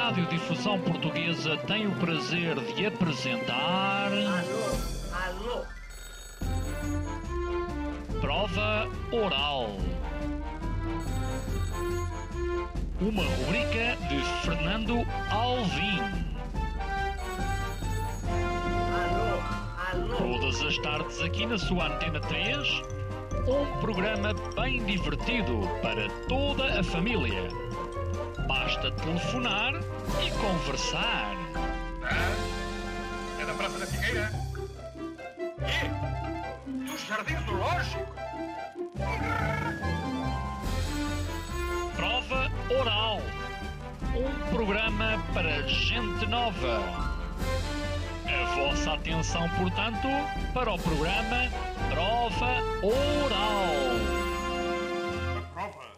Radiodifusão Portuguesa tem o prazer de apresentar... Alô? Prova Oral. Uma rubrica de Fernando Alvim. Alô? Todas as tardes aqui na sua Antena 3, um programa bem divertido para toda a família. Basta telefonar e conversar. É da Praça da Figueira? E? Dos Jardins Zoológicos? Prova Oral. Um programa para gente nova. A vossa atenção, portanto, para o programa Prova Oral. Prova.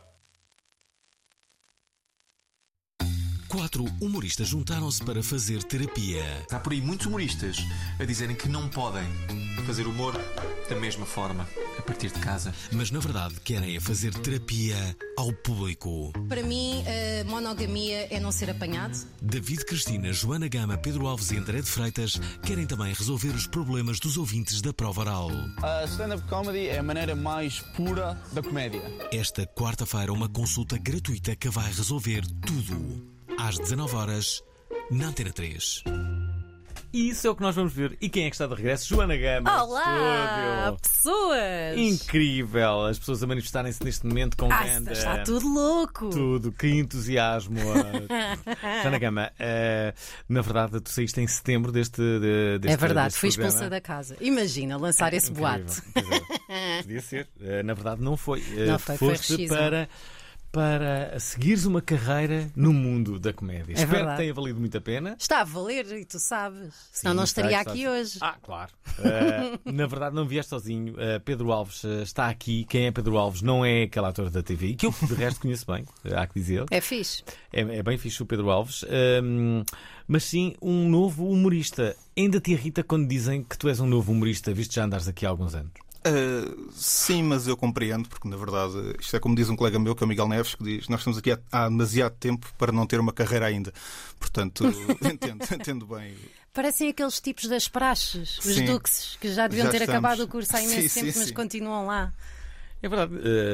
4 humoristas juntaram-se para fazer terapia. Há por aí muitos humoristas a dizerem que não podem fazer humor da mesma forma, a partir de casa. Mas na verdade querem é fazer terapia ao público. Para mim, a monogamia é não ser apanhado. David Cristina, Joana Gama, Pedro Alves e André de Freitas querem também resolver os problemas dos ouvintes da Prova Oral. A stand-up comedy é a maneira mais pura da comédia. Esta quarta-feira uma consulta gratuita que vai resolver tudo. Às 19h, na Antena 3. E isso é o que nós vamos ver. E quem é que está de regresso? Joana Gama. Olá, Estúdio. pessoas! Incrível! As pessoas a manifestarem-se neste momento com grande... Está tudo louco! Tudo, que entusiasmo! Joana Gama, na verdade, tu saíste em setembro deste É verdade, deste fui programa. expulsa da casa. Imagina, lançar esse Incrível. boato. Pois é. Podia ser. Na verdade, não foi. Não foi, foi Foste rescisão. para seguires uma carreira no mundo da comédia. Espero verdade. que tenha valido muito a pena. Está a valer, e tu sabes. Senão não Sei, estaria sei. aqui hoje. Ah, claro. Na verdade, não vieste sozinho. Pedro Alves está aqui. Quem é Pedro Alves? Não é aquele ator da TV, que eu de resto conheço bem, há que dizer. É fixe. É bem fixe o Pedro Alves. Mas sim, um novo humorista. Ainda te irrita quando dizem que tu és um novo humorista, visto já andares aqui há alguns anos? Sim, mas eu compreendo, porque na verdade isto é como diz um colega meu, que é o Miguel Neves, que diz: nós estamos aqui há demasiado tempo para não ter uma carreira ainda. Portanto, entendo bem. Parecem aqueles tipos das praxes, os Sim. duxes, que já deviam Já ter estamos. acabado o curso há imenso Sim, tempo, sim, mas sim. continuam lá. É verdade.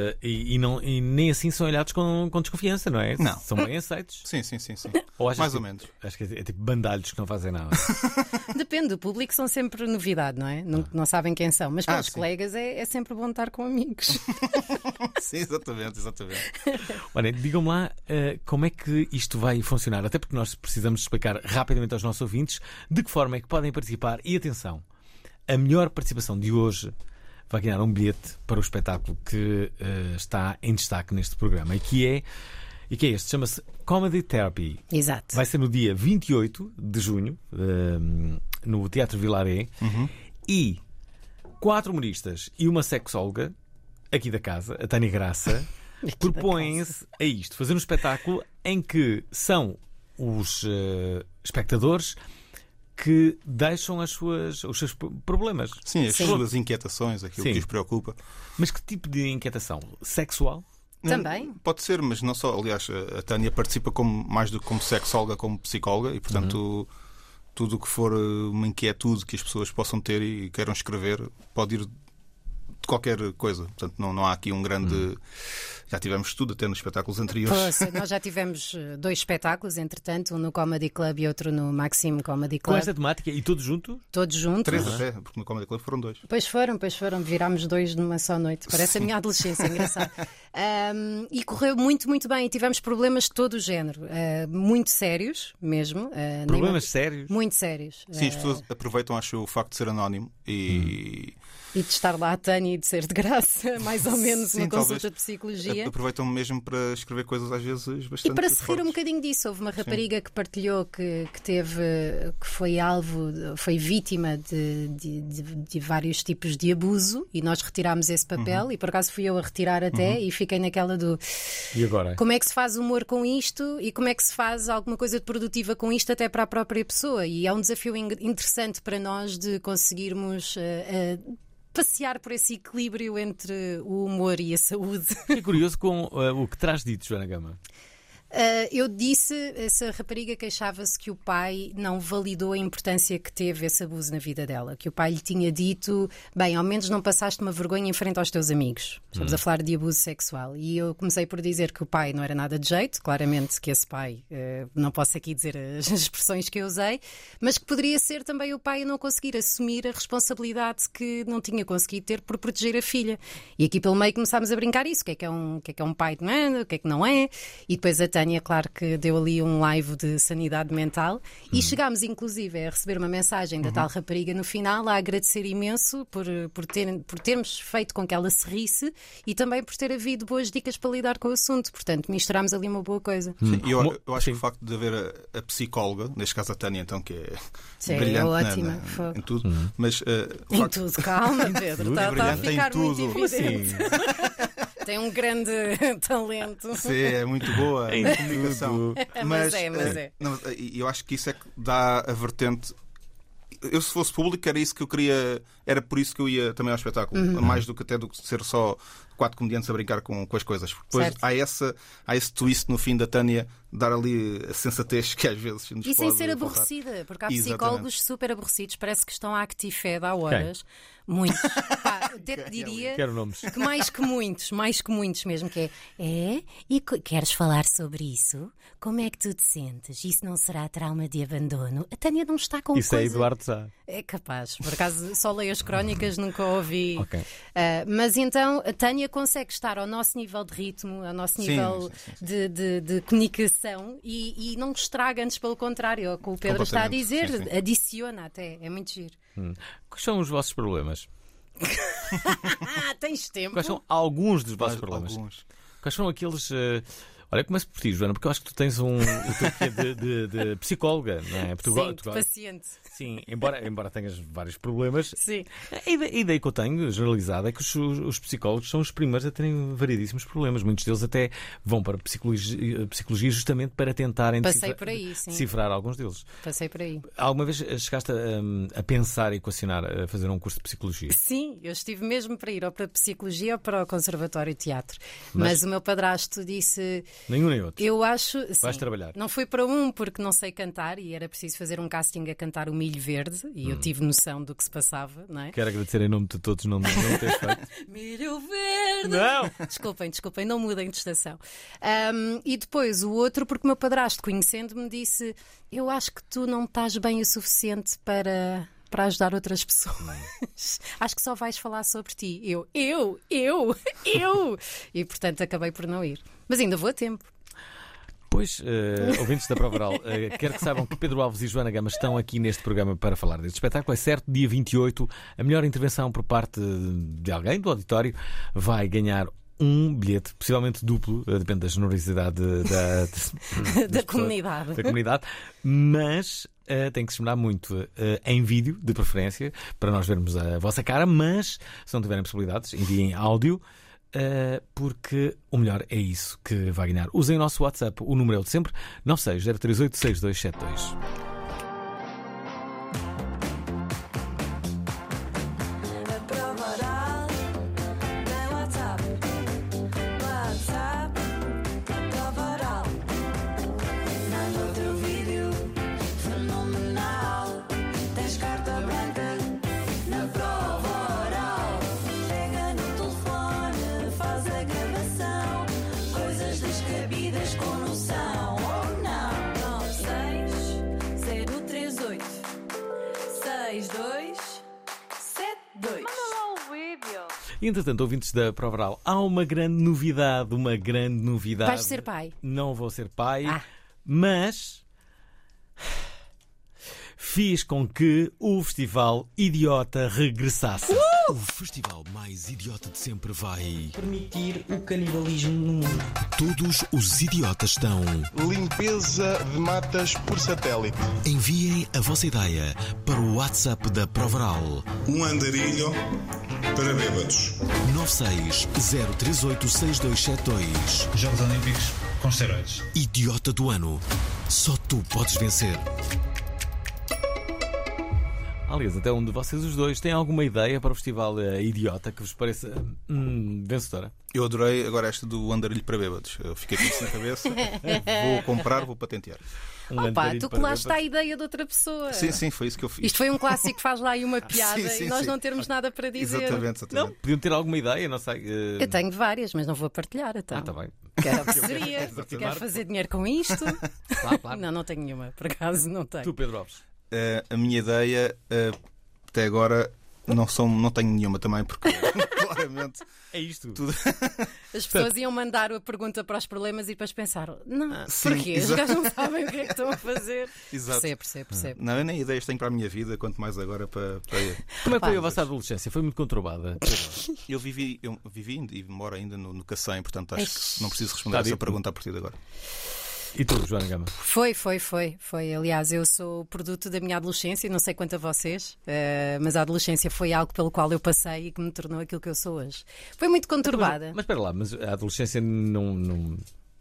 E nem assim são olhados com desconfiança, não é? Não. São bem aceitos. Sim. Ou achas Mais que- ou menos. Acho que é tipo bandalhos que não fazem nada. Depende, o público são sempre novidade, não é? Não sabem quem são, mas para os sim. colegas é sempre bom estar com amigos. Sim, exatamente. Olha, digam-me lá como é que isto vai funcionar, até porque nós precisamos explicar rapidamente aos nossos ouvintes de que forma é que podem participar. E atenção, a melhor participação de hoje vai ganhar um bilhete para o espetáculo que está em destaque neste programa e que é este, chama-se Comedy Therapy. Exato. Vai ser no dia 28 de junho, no Teatro Vilaré, e 4 humoristas e uma sexóloga aqui da casa, a Tânia Graça, propõem-se a isto, fazer um espetáculo em que são os espectadores que deixam os seus problemas. Sim, as Sim. suas inquietações, aquilo Sim. que os preocupa. Mas que tipo de inquietação? Sexual? Também. Pode ser, mas não só. Aliás, a Tânia participa mais do que como sexóloga, como psicóloga, e portanto tudo o que for uma inquietude que as pessoas possam ter e queiram escrever pode ir de qualquer coisa. Portanto, não há aqui um grande. Já tivemos tudo até nos espetáculos anteriores. Pois, nós já tivemos 2 espetáculos, entretanto, um no Comedy Club e outro no Maxime Comedy Com Club. esta temática e todos juntos? Todos juntos. 3 até, porque no Comedy Club foram 2. Pois foram. Virámos 2 numa só noite. Parece a minha adolescência, engraçado. E correu muito, muito bem. E tivemos problemas de todo o género. Muito sérios, mesmo. Problemas sérios? Muito sérios. Sim, as pessoas aproveitam, acho, o facto de ser anónimo e E de estar lá a Tânia e de ser de graça, mais ou menos, Sim, uma consulta talvez. de psicologia. aproveitam mesmo para escrever coisas às vezes bastante E para se rir fortes. um bocadinho disso, houve uma rapariga que partilhou que foi alvo, foi vítima de vários tipos de abuso e nós retirámos esse papel e por acaso fui eu a retirar até e fiquei naquela do E agora? como é que se faz humor com isto e como é que se faz alguma coisa de produtiva com isto até para a própria pessoa. E é um desafio interessante para nós de conseguirmos passear por esse equilíbrio entre o humor e a saúde. Fiquei curioso com o que terás dito, Joana Gama. Eu disse, essa rapariga queixava-se que o pai não validou a importância que teve esse abuso na vida dela. Que o pai lhe tinha dito, bem, ao menos não passaste uma vergonha em frente aos teus amigos. Estamos a falar de abuso sexual. E eu comecei por dizer que o pai não era nada de jeito. Claramente que esse pai, não posso aqui dizer as expressões que eu usei, mas que poderia ser também o pai a não conseguir assumir a responsabilidade que não tinha conseguido ter por proteger a filha. E aqui pelo meio começámos a brincar isso. O que é um pai, não é? O que é que não é? E depois a Tânia, claro que deu ali um live de sanidade mental e chegámos inclusive a receber uma mensagem da tal rapariga no final a agradecer imenso por termos feito com que ela se risse e também por ter havido boas dicas para lidar com o assunto. Portanto, misturámos ali uma boa coisa. Sim, eu acho que o facto de haver a psicóloga, neste caso a Tânia, então, que é brilhante ótima, em tudo, mas em tudo, calma, Pedro, está a ficar muito evidente. Tem um grande talento. Sim, é muito boa em comunicação. Mas é. Eu acho que isso é que dá a vertente. Eu, se fosse público, era isso que eu queria. Era por isso que eu ia também ao espetáculo. Mais do que ser só 4 comediantes a brincar com as coisas. Porque depois há esse twist no fim da Tânia dar ali a sensatez que às vezes nos e sem ser aborrecida, porque há psicólogos super aborrecidos, parece que estão a actifed há horas. Muitos. Até te diria que mais que muitos mesmo, que é? E queres falar sobre isso? Como é que tu te sentes? Isso não será trauma de abandono? A Tânia não está com isso. Isso é Eduardo Sá. É capaz. Por acaso só leio as crónicas, nunca ouvi. Okay. Mas então a Tânia consegue estar ao nosso nível de ritmo, ao nosso nível de comunicação e não estraga, antes pelo contrário, é o que o Pedro está a dizer, adiciona até, é muito giro. Quais são os vossos problemas? Tens tempo? Quais são alguns dos vossos problemas? Quais são aqueles... Olha, começo por ti, Joana, porque eu acho que tu tens o teu quê de psicóloga, não é? Sim, paciente. Sim, embora tenhas vários problemas. Sim. A ideia que eu tenho, generalizada, é que os psicólogos são os primeiros a terem variedíssimos problemas. Muitos deles até vão para a psicologia justamente para tentarem decifrar alguns deles. Passei por aí. Alguma vez chegaste a pensar e equacionar a fazer um curso de psicologia? Sim, eu estive mesmo para ir ou para a psicologia ou para o Conservatório de Teatro. Mas o meu padrasto disse... Nenhum nem outro. Eu acho... Vais trabalhar. Não foi para um porque não sei cantar e era preciso fazer um casting a cantar o Milho Verde e eu tive noção do que se passava, não é? Quero agradecer em nome de todos não teres feito. Milho Verde! Não! Desculpem, não mudem de estação. E depois o outro porque o meu padrasto, conhecendo-me, disse: eu acho que tu não estás bem o suficiente para ajudar outras pessoas. Acho que só vais falar sobre ti. Eu. E portanto acabei por não ir. Mas ainda vou a tempo. Pois, ouvintes da Prova Oral, quero que saibam que Pedro Alves e Joana Gama estão aqui neste programa para falar deste espetáculo. É certo, dia 28, a melhor intervenção por parte de alguém do auditório vai ganhar um bilhete, possivelmente duplo, depende da generosidade da comunidade. Mas tem que se esmerar muito em vídeo, de preferência, para nós vermos a vossa cara, mas se não tiverem possibilidades, enviem áudio. Porque o melhor é isso que vai ganhar. Usem o nosso WhatsApp, o número é o de sempre, 960386272. Entretanto, ouvintes da Prova Oral, há uma grande novidade. Vais ser pai? Não vou ser pai, mas fiz com que o Festival Idiota regressasse. O festival mais idiota de sempre vai permitir o canibalismo no mundo. Todos os idiotas estão. Limpeza de matas por satélite. Enviem a vossa ideia para o WhatsApp da Prova Oral. Um andarilho para bêbados. 960386272. Jogos Olímpicos com esteroides. Idiota do ano. Só tu podes vencer. aliás, até um de vocês os dois, tem alguma ideia para o festival idiota que vos pareça vencedora? Eu adorei agora esta do andarilho para bêbados. Eu fiquei com isso na cabeça. Vou comprar, vou patentear. Opa, tu colaste a ideia de outra pessoa. Sim, foi isso que eu fiz. Isto foi um clássico que faz lá aí uma piada sim, e nós não termos nada para dizer. Exatamente. Não, podiam ter alguma ideia, não sei. Eu tenho várias, mas não vou partilhar. Então. Tá bem. Quero que seria. Quero fazer dinheiro com isto. Claro. Não tenho nenhuma, por acaso não tenho. Tu, Pedro Alves? A minha ideia, até agora, não tenho nenhuma também, porque claramente é isto. Tudo... As pessoas iam mandar a pergunta para os problemas e depois pensaram: não, sim, porquê? Os gajos não sabem o que é que estão a fazer. Exato. Percebo. Não, eu nem ideias tenho para a minha vida, quanto mais agora para Como é que foi a vossa adolescência? Foi muito conturbada? Eu vivi e moro ainda no Cacém, portanto acho que não preciso responder a essa pergunta a partir de agora. E tu, Joana Gama? Foi. Aliás, eu sou produto da minha adolescência, não sei quanto a vocês, mas a adolescência foi algo pelo qual eu passei e que me tornou aquilo que eu sou hoje. Foi muito conturbada. Mas espera lá, mas a adolescência não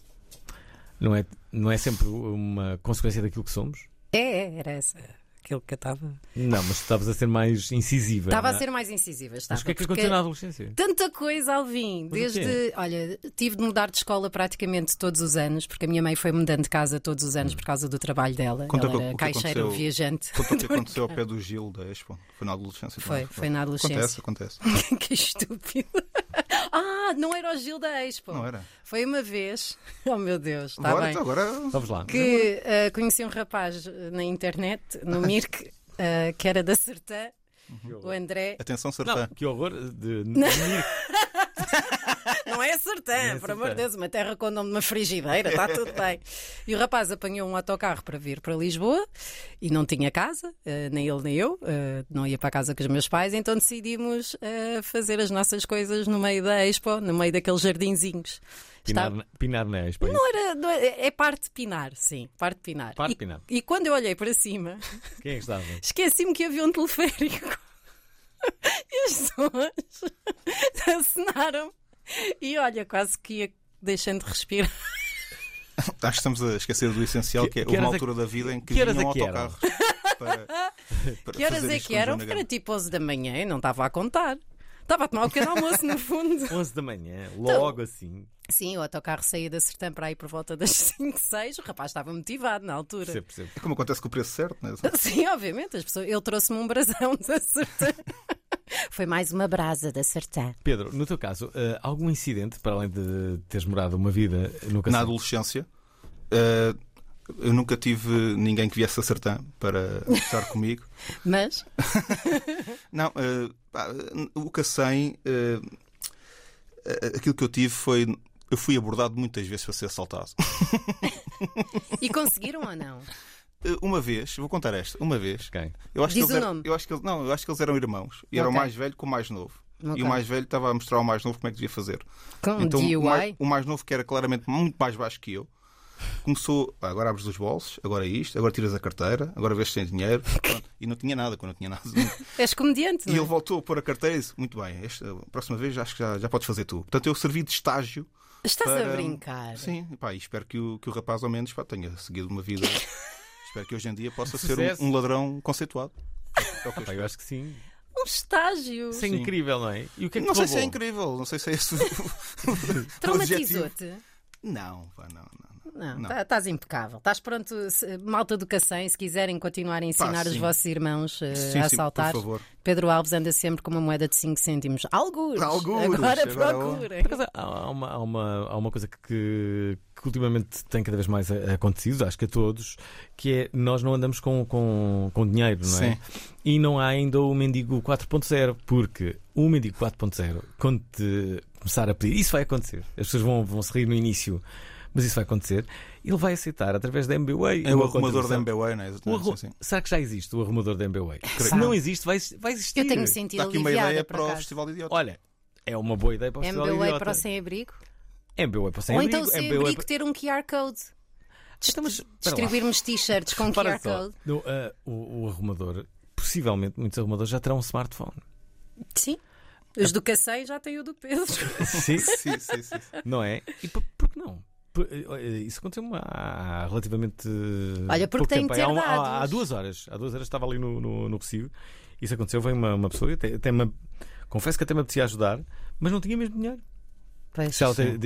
é sempre uma consequência daquilo que somos? Era essa. Aquilo que eu estava. Não, mas estavas a ser mais incisiva. Estava a ser mais incisiva. Mas o que é que aconteceu na adolescência? Tanta coisa, Alvin. Desde. Olha, tive de mudar de escola praticamente todos os anos, porque a minha mãe foi mudando de casa todos os anos por causa do trabalho dela. Ela era caixeira viajante. Conta o que aconteceu ao pé do Gil da Expo. Foi na adolescência. Foi na adolescência. Acontece. Que estúpido. Não era o Gil da Expo. Não era. Foi uma vez. Oh meu Deus, está bem. Agora vamos lá. Que conheci um rapaz na internet, no Mirk, que era da Sertã, o André. Atenção, Sertã. Não, que horror de Não é Sertã, por amor de Deus, uma terra com o nome de uma frigideira, está tudo bem. E o rapaz apanhou um autocarro para vir para Lisboa e não tinha casa, nem ele nem eu, não ia para casa com os meus pais, então decidimos fazer as nossas coisas no meio da Expo, no meio daqueles jardinzinhos. Pinar na Expo. Não era, é parte de pinar, sim, parte de pinar. Pinar. E quando eu olhei para cima, quem é que estava? Esqueci-me que havia um teleférico. E as pessoas acenaram. E olha, quase que ia deixando de respirar. Acho que estamos a esquecer do essencial, que é uma altura da vida em que vinham autocarros para que horas é que eram? Porque era tipo 11 da manhã e não estava a contar. Estava a tomar um pequeno almoço, no fundo. 11 da manhã, logo assim. Sim, o autocarro saía da Sertã para aí por volta das 5, 6. O rapaz estava motivado na altura. Percebo. É como acontece com o preço certo, não é? Sim, obviamente. Ele trouxe-me um brasão da Sertã. Foi mais uma brasa da Sertã. Pedro, no teu caso, algum incidente, para além de teres morado uma vida no Cacém? Na adolescência, eu nunca tive ninguém que viesse a Sertã para estar comigo. Mas? Não, o Cacém, aquilo que eu tive foi... Eu fui abordado muitas vezes para ser assaltado. E conseguiram ou não? Uma vez, vou contar esta, uma vez. Okay. Diz o nome. Eu acho que eles eram irmãos. E era o mais velho com o mais novo. Okay. E o mais velho estava a mostrar ao mais novo como é que devia fazer. Com então, DIY? o mais novo, que era claramente muito mais baixo que eu, começou, agora abres os bolsos, agora isto, agora tiras a carteira, agora vês se tem dinheiro. Pronto. E não tinha nada, quando não tinha nada. És comediante, não é? E ele voltou a pôr a carteira e disse: muito bem, a próxima vez acho que já podes fazer tu. Portanto, eu servi de estágio. Estás a brincar? Sim, e espero que o rapaz ao menos tenha seguido uma vida. Espero que hoje em dia possa ser um ladrão conceituado. Eu acho que sim. Um estágio. Isso é incrível, não é? E o que é que não sei se é incrível, não sei se é isso. Traumatizou-te? Não. Não, estás impecável. Estás pronto, malta do Cacém, se quiserem continuar a ensinar os vossos irmãos a assaltar. Por favor. Pedro Alves anda sempre com uma moeda de 5 cêntimos. Algures. Agora procurem. Há uma coisa que ultimamente tem cada vez mais acontecido, acho que a todos, que é nós não andamos com dinheiro, não é? Sim. E não há ainda o mendigo 4.0, porque o mendigo 4.0, quando te começar a pedir, isso vai acontecer. As pessoas vão se rir no início, mas isso vai acontecer. Ele vai aceitar através da MBWay. É o arrumador da MBWay, não é? Será que já existe o arrumador da MBWay? Se não existe, vai existir. Eu tenho sentido aliviada. Dá aqui uma ideia para o Festival de Idiotas. Olha, é uma boa ideia para o Festival de Idiotas. MBWay para o sem-abrigo? MBWay para o sem-abrigo. Ou então sem-abrigo ter um QR Code. Distribuirmos t-shirts com QR Code. O arrumador, possivelmente muitos arrumadores já terão um smartphone. Sim. Os do Cacém já têm o do Pedro. Sim. Não é? E por que não? Isso aconteceu-me há relativamente. Olha, porque pouco tem tempo. de ter Há 2 horas. Há 2 horas estava ali no Recife. Isso aconteceu, veio uma pessoa, confesso que até me apetecia ajudar, mas não tinha mesmo dinheiro. Pois,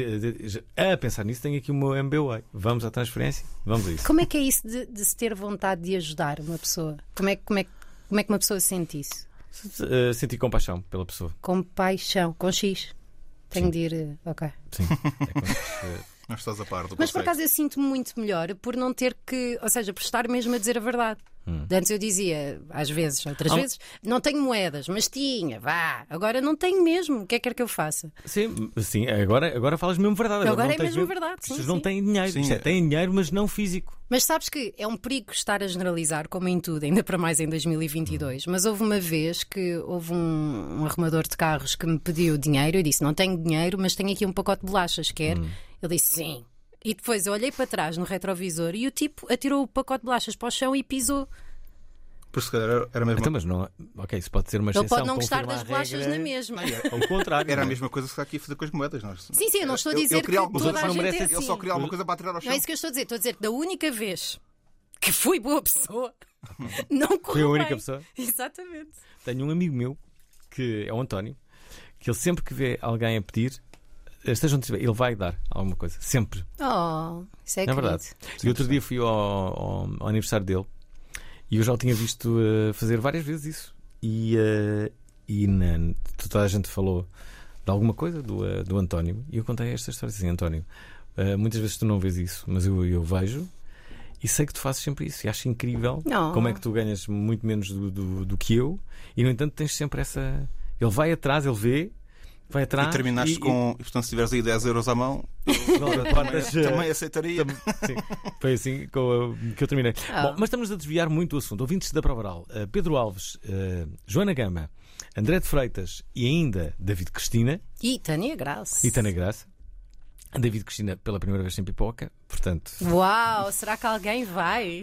a pensar nisso, tenho aqui o meu MBWay. Vamos à transferência, vamos a isso. Como é que é isso de se ter vontade de ajudar uma pessoa? Como é que uma pessoa sente isso? Senti compaixão pela pessoa. Compaixão, com X. Tenho de ir. Ok. Sim. Não estás a par do Mas por acaso eu sinto-me muito melhor por não ter que, ou seja, por estar mesmo a dizer a verdade. Antes eu dizia, às vezes, outras vezes, não tenho moedas, mas tinha, vá. Agora não tenho mesmo. O que é que quer que eu faça? Sim, agora falas mesmo verdade. Agora é mesmo verdade. Vocês não têm dinheiro. Têm dinheiro, mas não físico. Mas sabes que é um perigo estar a generalizar, como em tudo, ainda para mais em 2022. Mas houve uma vez que houve um arrumador de carros que me pediu dinheiro. Eu disse, não tenho dinheiro, mas tenho aqui um pacote de bolachas, quer? Ele disse, sim. E depois eu olhei para trás no retrovisor e o tipo atirou o pacote de bolachas para o chão e pisou. Por se calhar era a mesma... Então, mas não... Ok, isso pode ser uma exceção. Ele pode não gostar das bolachas na mesma. Ao contrário. Era a mesma coisa que está aqui a fazer com as moedas. Sim, eu não estou a dizer que toda a gente é assim. Ele só queria alguma coisa para atirar ao chão. Não é isso que eu estou a dizer. Estou a dizer que da única vez que fui boa pessoa, não correu Foi a única bem. pessoa? Exatamente. Tenho um amigo meu, que é o António, que ele sempre que vê alguém a pedir, esteja onde estiver, ele vai dar alguma coisa. Sempre. Isso é verdade. E outro dia fui ao aniversário dele e eu já o tinha visto fazer várias vezes isso. E toda a gente falou de alguma coisa do António e eu contei esta história assim: António, muitas vezes tu não vês isso, mas eu vejo e sei que tu fazes sempre isso e acho incrível como é que tu ganhas muito menos do que eu e no entanto tens sempre essa... Ele vai atrás, ele vê, vai atrás. E terminaste com... Portanto, se tiveres aí 10 euros à mão, também aceitaria. Sim, foi assim que eu terminei. Bom, mas estamos a desviar muito o assunto. Ouvintes da Prova Oral, Pedro Alves, Joana Gama, André de Freitas e ainda David Cristina. E Tânia Graça. David Cristina pela primeira vez sem pipoca, portanto... Uau, será que alguém vai?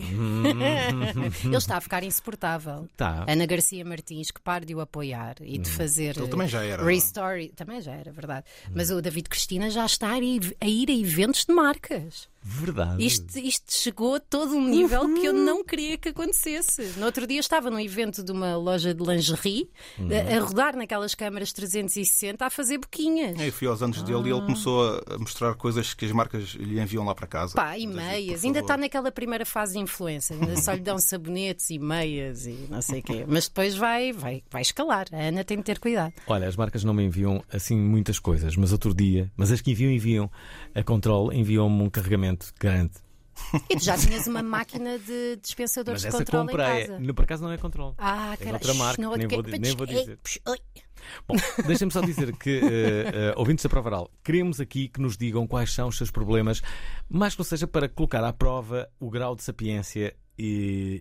Ele está a ficar insuportável. Tá. Ana Garcia Martins, que pare de o apoiar e de fazer... Ele também já era. Restory. Também já era, verdade. Mas o David Cristina já está a ir a eventos de marcas. Verdade. Isto chegou a todo um nível que eu não queria que acontecesse. No outro dia estava num evento de uma loja de lingerie, a rodar naquelas câmaras 360 a fazer boquinhas. Eu fui aos anos dele e ele começou a mostrar coisas que as marcas lhe enviam lá para casa. Pá, e meias. Ainda está naquela primeira fase de influência. Ainda só lhe dão sabonetes e meias e não sei o quê. Mas depois vai escalar. A Ana tem de ter cuidado. Olha, as marcas não me enviam assim muitas coisas, mas outro dia, as que enviam a Control, enviam-me um carregamento grande. E tu já tinhas uma máquina de dispensadores de controle em casa? Por acaso não é Control. É outra marca, nem vou dizer. Bom, deixem-me só dizer que, ouvintes da Prova Oral, queremos aqui que nos digam quais são os seus problemas, mas que não seja para colocar à prova o grau de sapiência e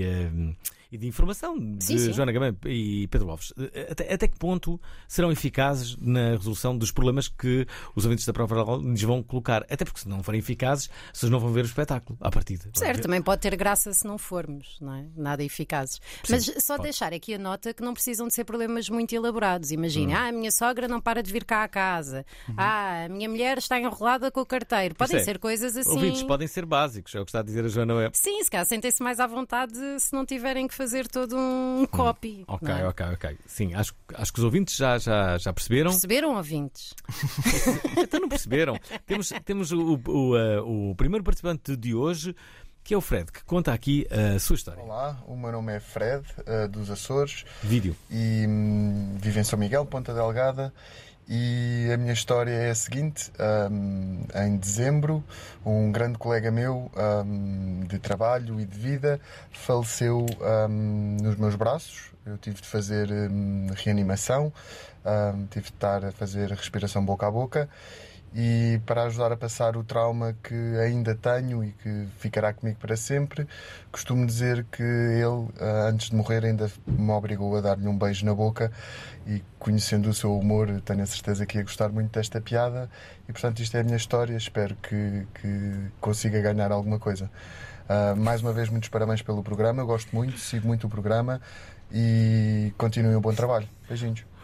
de informação de Joana Gama e Pedro Alves. Até que ponto serão eficazes na resolução dos problemas que os ouvintes da Prova Oral nos vão colocar? Até porque se não forem eficazes, vocês não vão ver o espetáculo à partida. Certo, também pode ter graça se não formos, não é? Nada eficazes. Sim, mas só pode deixar aqui a nota que não precisam de ser problemas muito elaborados. Imagine, a minha sogra não para de vir cá à casa. A minha mulher está enrolada com o carteiro. Podem ser coisas assim. Ouvintes podem ser básicos, é o que está a dizer a Joana Web. Sim, se calhar sentem-se mais à vontade se não tiverem que fazer todo um copy. Ok. Sim, acho que os ouvintes já perceberam. Perceberam, ouvintes? Então não perceberam. Temos o primeiro participante de hoje, que é o Fred, que conta aqui a sua história. Olá, o meu nome é Fred, dos Açores. Vídeo. E vivo em São Miguel, Ponta Delgada. E a minha história é a seguinte: em dezembro, um grande colega meu de trabalho e de vida faleceu nos meus braços. Eu tive de fazer reanimação, tive de estar a fazer respiração boca a boca. E para ajudar a passar o trauma que ainda tenho e que ficará comigo para sempre, costumo dizer que ele, antes de morrer, ainda me obrigou a dar-lhe um beijo na boca, e conhecendo o seu humor, tenho a certeza que ia gostar muito desta piada, e portanto isto é a minha história. Espero que consiga ganhar alguma coisa. Mais uma vez, muitos parabéns pelo programa, eu gosto muito, sigo muito o programa e continuem um bom trabalho. Beijinhos.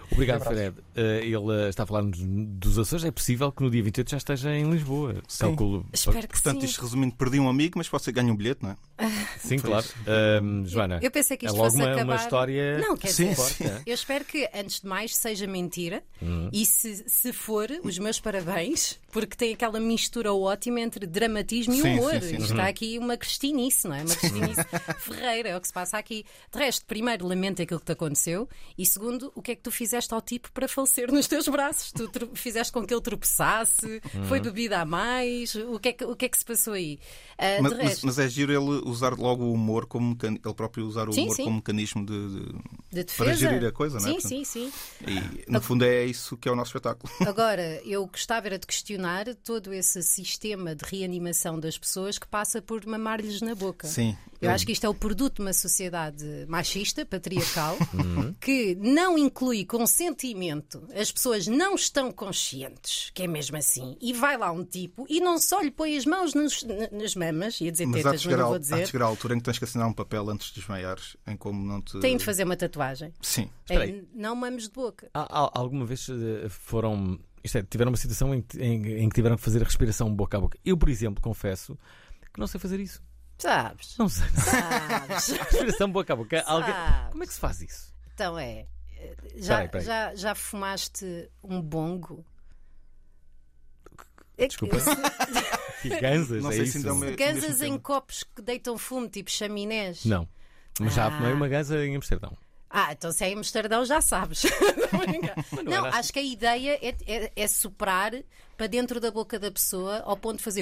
Obrigado, Fred. Ele está a falar dos Açores. É possível que no dia 28 já esteja em Lisboa. Sim. Calculo. Espero que Portanto, sim. isto resumindo, perdi um amigo, mas pode ser que ganhe um bilhete, não é? Sim, claro. Joana, Eu pensei que isto é logo fosse uma acabar. história. Não, quer Sim, dizer, sim. eu espero que, antes de mais, seja mentira. E se for, os meus parabéns, porque tem aquela mistura ótima entre dramatismo e Sim, humor. sim, sim. Está aqui uma Cristinice, não é? Uma Cristinice Ferreira, é o que se passa aqui. De resto, primeiro, lamento aquilo que te aconteceu. E segundo, o que é que tu fizeste ao tipo para falecer nos teus braços? Tu fizeste com que ele tropeçasse? Foi bebida a mais? O que é que se passou aí? De resto, Mas é giro ele usar logo o humor como ele próprio usar o Sim, humor sim. como mecanismo de defesa. para gerir a coisa, não é? Sim, Portanto, sim. E no fundo é isso que é o nosso espetáculo. Agora, eu gostava era de questionar todo esse sistema de reanimação das pessoas que passa por mamar-lhes na boca. Sim. Eu acho que isto é o produto de uma sociedade machista, patriarcal, que não inclui consentimento. As pessoas não estão conscientes, que é mesmo assim. E vai lá um tipo e não só lhe põe as mãos nas mamas, ia dizer Mas há tetas, de mas chegar não vou há de dizer. chegar à altura em que tens que assinar um papel antes de desmaiares, em como não te... Tem de fazer uma tatuagem. Sim. Não mamos de boca. Alguma vez foram. Tiveram uma situação em que tiveram que fazer a respiração boca a boca. Eu, por exemplo, confesso que não sei fazer isso. Sabes? Não sei. Sabes? Respiração boca a boca. Sabes. Como é que se faz isso? Então Peraí. já fumaste um bongo? Desculpa. Que ganzas, Não é sei isso? se ainda é o mesmo Ganzas em tema. copos que deitam fumo, tipo chaminés? Não. Mas já fumei uma ganza em Amsterdão. Então se é em Amsterdão já sabes. Não, acho que a ideia é soprar para dentro da boca da pessoa ao ponto de fazer...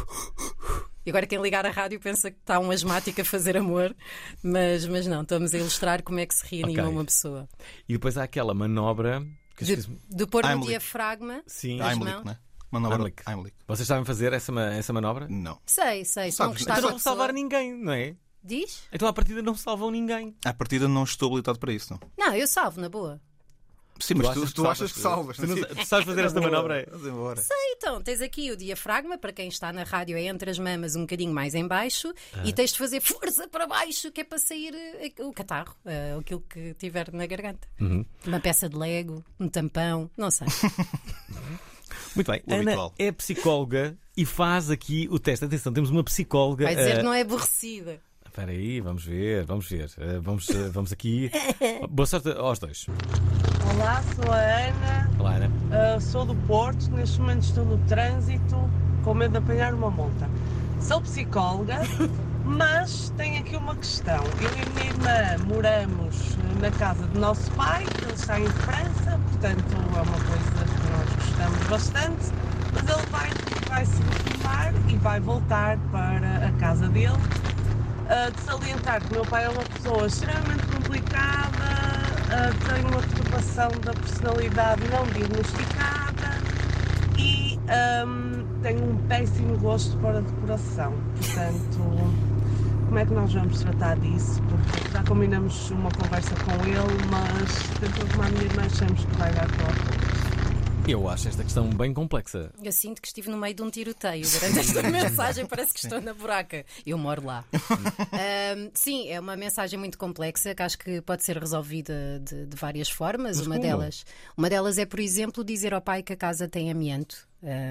E agora quem ligar a rádio pensa que está um asmático a fazer amor, mas não, estamos a ilustrar como é que se reanima uma pessoa. E depois há aquela manobra que de pôr no Heimlich. diafragma. Sim. as Heimlich, mãos. não é? Manobra Heimlich. Heimlich. Vocês sabem fazer essa manobra? Não. Sei, se não Sabes, gostar Então da não salvar pessoa... ninguém, não é? Diz? Então à partida não salvam ninguém. À partida não estou habilitado para isso, não. Não, eu salvo, na boa. Sim, mas tu achas que salvas. Tu, não não, é? tu sabes fazer esta manobra? Vamos embora. Então, tens aqui o diafragma, para quem está na rádio é entre as mamas um bocadinho mais em baixo, e tens de fazer força para baixo, que é para sair o catarro, aquilo que tiver na garganta. Uma peça de Lego, um tampão, não sei. Muito bem. O Ana habitual. é psicóloga e faz aqui o teste. Atenção, temos uma psicóloga. Vai dizer que não é aborrecida. Espera aí, vamos ver. Vamos aqui. Boa sorte aos dois. Olá, sou a Ana. Olá, Ana. Sou do Porto, neste momento estou no trânsito com medo de apanhar uma multa. Sou psicóloga, mas tenho aqui uma questão. Eu e a minha irmã moramos na casa do nosso pai, que ele está em França, portanto é uma coisa que nós gostamos bastante, mas ele vai se reformar e vai voltar para a casa dele. De salientar que o meu pai é uma pessoa extremamente complicada, tem uma perturbação da personalidade não diagnosticada e tem um péssimo gosto para decoração. Portanto, como é que nós vamos tratar disso? Porque já combinamos uma conversa com ele, mas tanto como a minha irmã achamos que vai dar para Eu acho esta questão bem complexa. Eu sinto que estive no meio de um tiroteio durante esta mensagem, parece que estou na buraca. Eu moro lá. Sim, é uma mensagem muito complexa que acho que pode ser resolvida de várias formas. Mas Uma delas é, por exemplo, dizer ao pai que a casa tem amianto.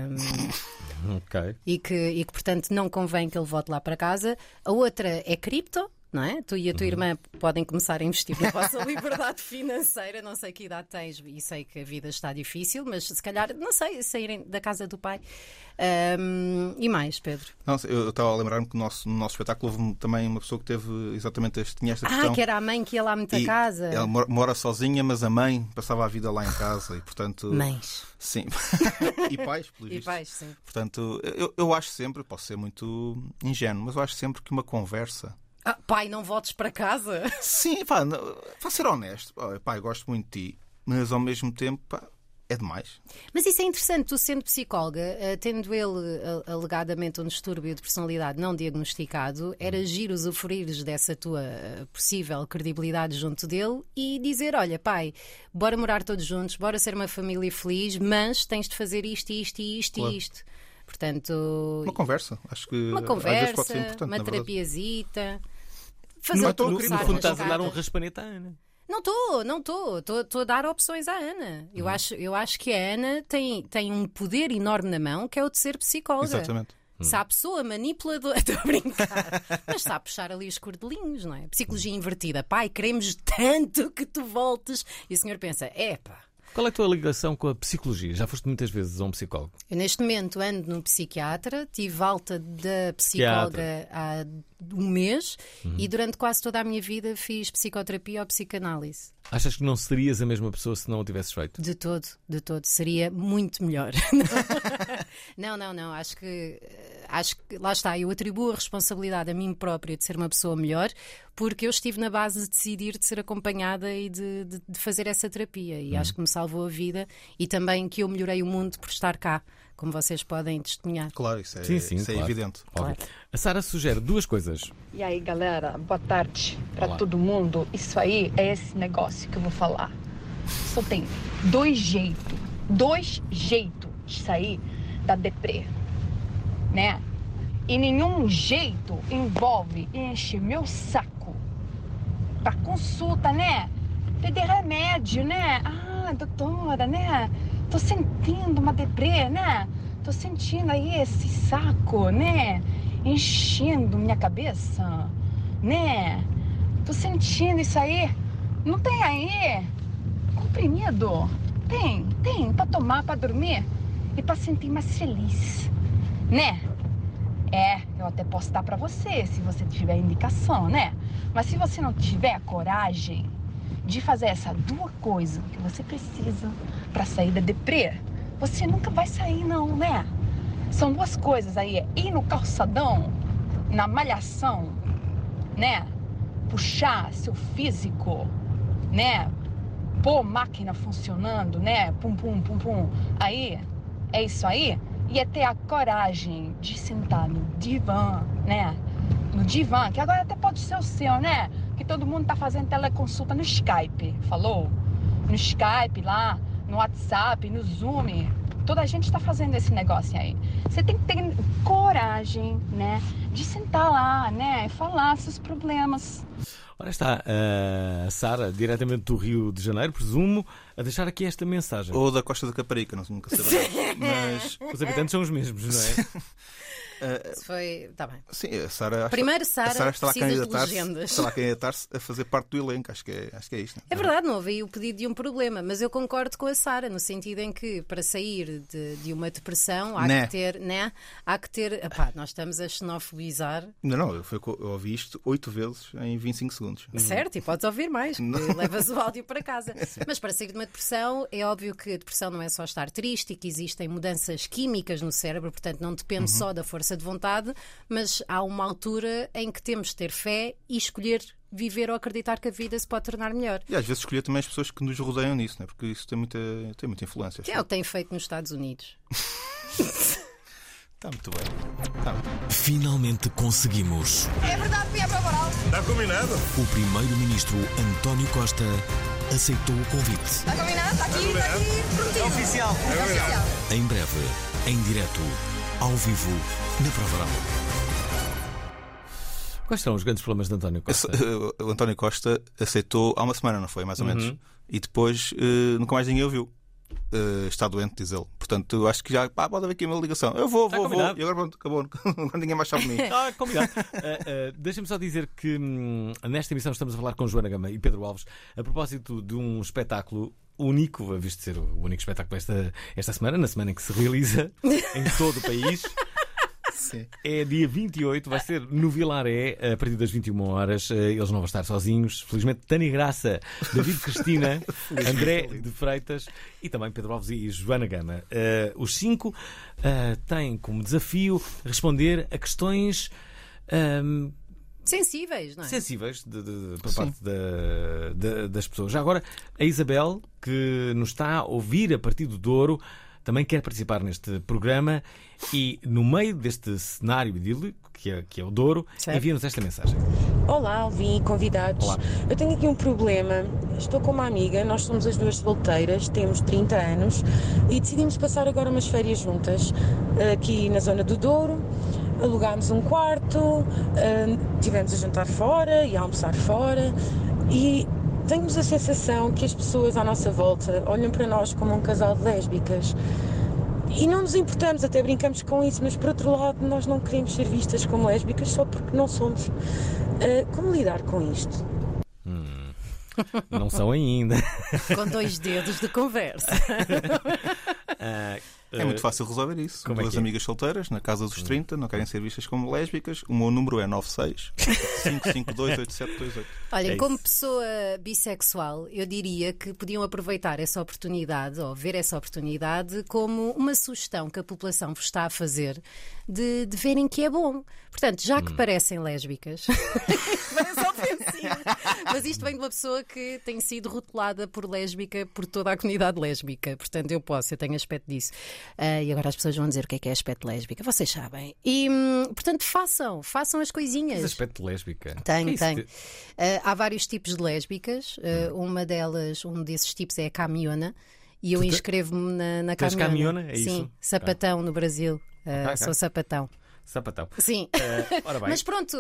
Ok. E que, portanto, não convém que ele volte lá para casa. A outra é cripto. Não é? Tu e a tua irmã podem começar a investir na vossa liberdade financeira. Não sei que idade tens e sei que a vida está difícil, mas se calhar, não sei, saírem da casa do pai. E mais, Pedro? Não, eu estava a lembrar-me que no nosso espetáculo houve também uma pessoa que teve exatamente tinha esta questão. Que era a mãe que ia lá muito a casa. Ela mora sozinha, mas a mãe passava a vida lá em casa e, portanto... Mães. Sim. E pais, pelo visto. E pais, sim. Portanto, eu acho sempre, posso ser muito ingênuo, mas eu acho sempre que uma conversa... pai, não voltes para casa? Sim, pá, ser honesto. Pai, gosto muito de ti, mas ao mesmo tempo, pá, é demais. Mas isso é interessante, tu sendo psicóloga, tendo ele alegadamente um distúrbio de personalidade não diagnosticado, era giro usufruires dessa tua possível credibilidade junto dele e dizer, olha pai, bora morar todos juntos, bora ser uma família feliz, mas tens de fazer isto, Claro. e isto. Portanto, uma conversa, acho que uma às vezes conversa, pode ser importante, uma na verdade. terapiazita. No fundo estás a dar um raspanete à Ana. Não estou a dar opções à Ana. Eu acho que a Ana tem um poder enorme na mão, que é o de ser psicóloga. Exatamente. Se a pessoa manipuladora, estou a brincar, mas sabe puxar ali os cordelinhos, não é? Psicologia invertida. Pai, queremos tanto que tu voltes. E o senhor pensa, Qual é a tua ligação com a psicologia? Já foste muitas vezes a um psicólogo? Eu neste momento ando no psiquiatra, tive alta da psicóloga há um mês e durante quase toda a minha vida fiz psicoterapia ou psicanálise. Achas que não serias a mesma pessoa se não o tivesses feito? De todo. Seria muito melhor. Não. Acho que lá está, eu atribuo a responsabilidade a mim própria de ser uma pessoa melhor, porque eu estive na base de decidir de ser acompanhada e de fazer essa terapia. E acho que me salvou a vida e também que eu melhorei o mundo por estar cá, como vocês podem testemunhar. Claro, isso é, sim, isso claro. É evidente. Claro. A Sara sugere 2 coisas. E aí, galera, boa tarde para todo mundo. Isso aí é esse negócio que eu vou falar. Só tem 2 jeitos de sair da deprê, né? E nenhum jeito envolve encher meu saco pra consulta, né? Pedir remédio, né? Ah, doutora, né? Tô sentindo uma deprê, né? Tô sentindo aí esse saco, né? Enchendo minha cabeça, né? Tô sentindo isso aí. Não tem aí comprimido? Tem pra tomar, pra dormir e pra sentir mais feliz, né? Eu até posso dar pra você, se você tiver indicação, né? Mas se você não tiver coragem de fazer essa 2 coisas que você precisa pra sair da deprê, você nunca vai sair não, né? São 2 coisas aí, ir no calçadão, na malhação, né? Puxar seu físico, né? Pôr máquina funcionando, né? Pum, pum, pum, pum. Aí, é isso aí. E é ter a coragem de sentar no divã, né? No divã, que agora até pode ser o seu, né? Que todo mundo tá fazendo teleconsulta no Skype, falou? No Skype lá, no WhatsApp, no Zoom. Toda a gente tá fazendo esse negócio aí. Você tem que ter coragem, né? De sentar lá, né? E falar seus problemas. Ora está a Sara, diretamente do Rio de Janeiro, presumo, a deixar aqui esta mensagem. Ou da Costa da Caparica, nunca saberemos. Mas os habitantes são os mesmos, não é? Está bem. Sim, a Sara. Primeiro, Sara está precisa de legendas. Está lá a candidatar-se a fazer parte do elenco. Acho que é isto. Não? É verdade, não houve aí o pedido de um problema, mas eu concordo com a Sara, no sentido em que para sair de uma depressão há que ter, né? Há que ter. Epá, nós estamos a xenofobizar. Não, eu ouvi isto 8 vezes em 25 segundos. Certo, e podes ouvir mais, porque levas o áudio para casa. Mas para sair de uma depressão, é óbvio que a depressão não é só estar triste e que existem mudanças químicas no cérebro, portanto não depende só da força de vontade, mas há uma altura em que temos de ter fé e escolher viver ou acreditar que a vida se pode tornar melhor. E às vezes escolher também as pessoas que nos rodeiam nisso, né? Porque isso tem muita influência. Que é o que tem feito nos Estados Unidos. Está muito bem. Finalmente conseguimos. É verdade, viemos para Moral. Está combinado? O primeiro-ministro António Costa aceitou o convite. Está combinado? Está aqui, prometido. É oficial. É oficial. Em breve, em direto, ao vivo, na Provaral. Quais são os grandes problemas de António Costa? O António Costa aceitou há uma semana, não foi? Mais ou menos. E depois nunca mais ninguém ouviu. Está doente, diz ele. Portanto, eu acho que já pode haver aqui uma ligação. Eu vou. E agora pronto, acabou. Agora ninguém mais sabe de mim. Combinado. Deixa-me só dizer que nesta emissão estamos a falar com Joana Gama e Pedro Alves a propósito de um espetáculo único, a visto de ser o único espetáculo esta semana, na semana em que se realiza em todo o país. Sim. É dia 28, vai ser no Vilaré, a partir das 21 horas. Eles não vão estar sozinhos. Felizmente, Tânia Graça, David Cristina, André de Freitas e também Pedro Alves e Joana Gama. Os 5 têm como desafio responder a questões sensíveis, não é? Sensíveis por parte das pessoas. Já agora, a Isabel, que nos está a ouvir a partir do Douro, também quer participar neste programa e, no meio deste cenário idílico, que é o Douro, envia-nos esta mensagem. Olá, Alvin e convidados. Olá. Eu tenho aqui um problema. Estou com uma amiga, nós somos as 2 solteiras, temos 30 anos e decidimos passar agora umas férias juntas aqui na zona do Douro. Alugámos um quarto, tivemos a jantar fora e a almoçar fora e temos a sensação que as pessoas à nossa volta olham para nós como um casal de lésbicas. E não nos importamos, até brincamos com isso, mas por outro lado nós não queremos ser vistas como lésbicas só porque não somos. Como lidar com isto? Não são ainda. Com 2 dedos de conversa. É muito fácil resolver isso. Como é Duas que é? amigas solteiras, na casa dos 30, não querem ser vistas como lésbicas. O meu número é 96 552 8728. Olha, É como isso. pessoa bissexual, eu diria que podiam aproveitar essa oportunidade, ou ver essa oportunidade, como uma sugestão que a população vos está a fazer de verem que é bom. Portanto, já que parecem lésbicas, parece ofensivo, mas isto vem de uma pessoa que tem sido rotulada por lésbica por toda a comunidade lésbica. Portanto, eu tenho aspecto disso. E agora as pessoas vão dizer o que é aspecto lésbica. Vocês sabem. E, portanto, façam as coisinhas. Mas aspecto tem. Tem. Há vários tipos de lésbicas. Uma delas, um desses tipos é a camiona. E eu inscrevo-me na Tu és camiona. camiona? É Sim, isso? sapatão no Brasil. Sou sapatão. Sapatão. Sim. Ora bem. Mas pronto,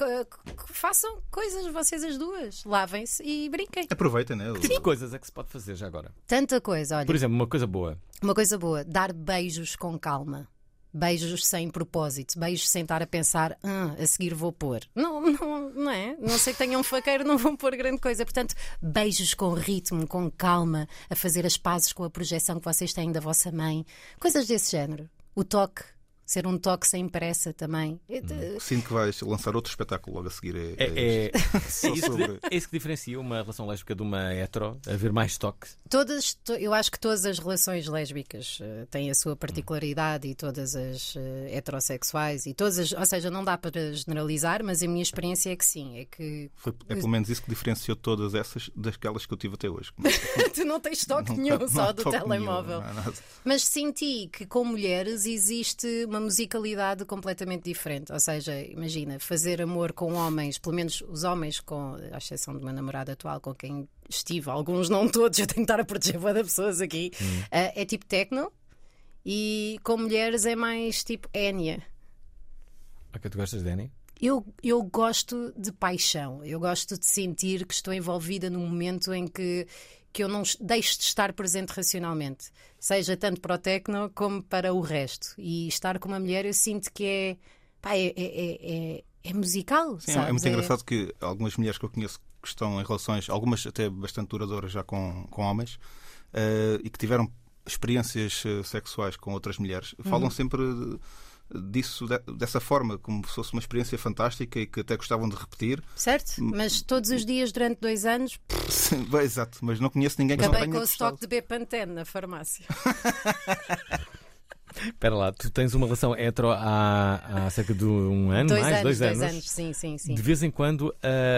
façam coisas vocês as duas. Lavem-se e brinquem. Aproveitem, né? Que tipo de coisas é que se pode fazer já agora? Tanta coisa, olha. Por exemplo, uma coisa boa. Uma coisa boa, dar beijos com calma. Beijos sem propósito, beijos sem estar a pensar, a seguir vou pôr. Não é? Não sei que tenham um faqueiro, não vão pôr grande coisa. Portanto, beijos com ritmo, com calma, a fazer as pazes com a projeção que vocês têm da vossa mãe. Coisas desse género. O toque. Ser um toque sem pressa também. Sinto que vais lançar outro espetáculo logo a seguir. É isso que diferencia uma relação lésbica de uma hetero, haver mais toque? Eu acho que todas as relações lésbicas têm a sua particularidade e todas as heterossexuais e todas ou seja, não dá para generalizar, mas a minha experiência é que sim. É pelo menos isso que diferenciou todas essas daquelas que eu tive até hoje. Tu não tens toque nenhum, só do telemóvel. Nenhum, mas senti que com mulheres existe uma musicalidade completamente diferente. Ou seja, imagina, fazer amor com homens, pelo menos os homens, à exceção do meu namorado atual, com quem estive, alguns não todos, eu tenho que estar a proteger várias pessoas aqui, é tipo techno, e com mulheres é mais tipo Enya. Ok, tu gostas de Enya? Eu gosto de paixão, eu gosto de sentir que estou envolvida num momento em que eu não deixo de estar presente racionalmente, seja tanto para o techno como para o resto. E estar com uma mulher eu sinto que é musical. Sim, sabes? é muito engraçado que algumas mulheres que eu conheço que estão em relações, algumas até bastante duradouras já com homens, e que tiveram experiências sexuais com outras mulheres, falam sempre disso dessa forma, como se fosse uma experiência fantástica e que até gostavam de repetir. Certo, mas todos os dias durante 2 anos Bem, exato, mas não conheço ninguém que não acabei tenha com o gostado. estoque de Bepantene na farmácia. Espera lá, tu tens uma relação hetero há cerca de 1 ano, 2 mais? anos, 2 anos. Sim. De vez em quando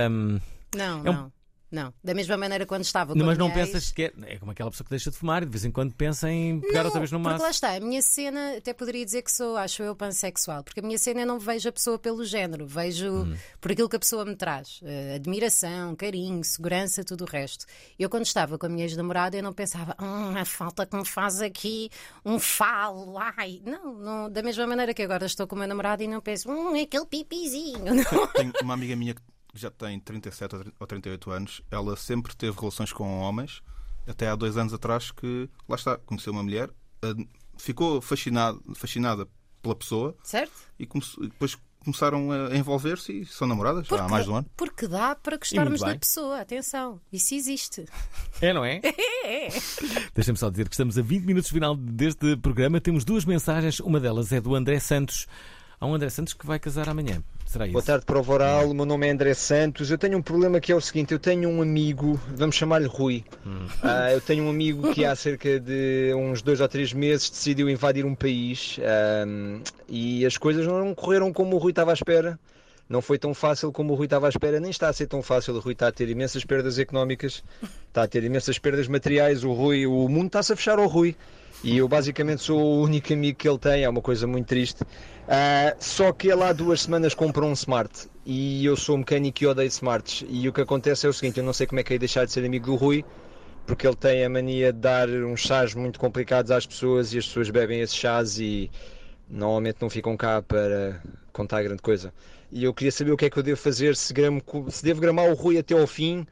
Não. Da mesma maneira quando estava com mas a não minha ex... pensas que é como aquela pessoa que deixa de fumar e de vez em quando pensa em pegar outra vez no porque maço. lá está, a minha cena, até poderia dizer que sou, acho eu, pansexual, porque a minha cena eu não vejo a pessoa pelo género, vejo por aquilo que a pessoa me traz, admiração, carinho, segurança, tudo o resto. Eu quando estava com a minha ex-namorada eu não pensava, a falta que me faz aqui um falo, ai, não, da mesma maneira que agora estou com o meu namorado e não penso, aquele pipizinho. Não. Tenho uma amiga minha que já tem 37 ou 38 anos, ela sempre teve relações com homens, até há 2 anos atrás que, lá está, conheceu uma mulher, ficou fascinada pela pessoa, certo? E depois começaram a envolver-se e são namoradas já há mais de 1 ano. Porque dá para gostarmos da pessoa, atenção, isso existe. É, não é? É. Deixa-me só dizer que estamos a 20 minutos do final deste programa, temos 2 mensagens, uma delas é do André Santos. Há um André Santos que vai casar amanhã. Será isso? Boa tarde, Prova Oral. O meu nome é André Santos. Eu tenho um problema que é o seguinte: eu tenho um amigo, vamos chamar-lhe Rui. Eu tenho um amigo que há cerca de uns 2 ou 3 meses decidiu invadir um país e as coisas não correram como o Rui estava à espera. Não foi tão fácil como o Rui estava à espera, nem está a ser tão fácil. O Rui está a ter imensas perdas económicas, está a ter imensas perdas materiais. O mundo está-se a fechar ao Rui. E eu basicamente sou o único amigo que ele tem, é uma coisa muito triste. Só que ele há 2 semanas comprou um Smart e eu sou mecânico e odeio Smarts. E o que acontece é o seguinte: eu não sei como é que é deixar de ser amigo do Rui, porque ele tem a mania de dar uns chás muito complicados às pessoas e as pessoas bebem esses chás e normalmente não ficam cá para contar grande coisa. E eu queria saber o que é que eu devo fazer, se devo gramar o Rui até ao fim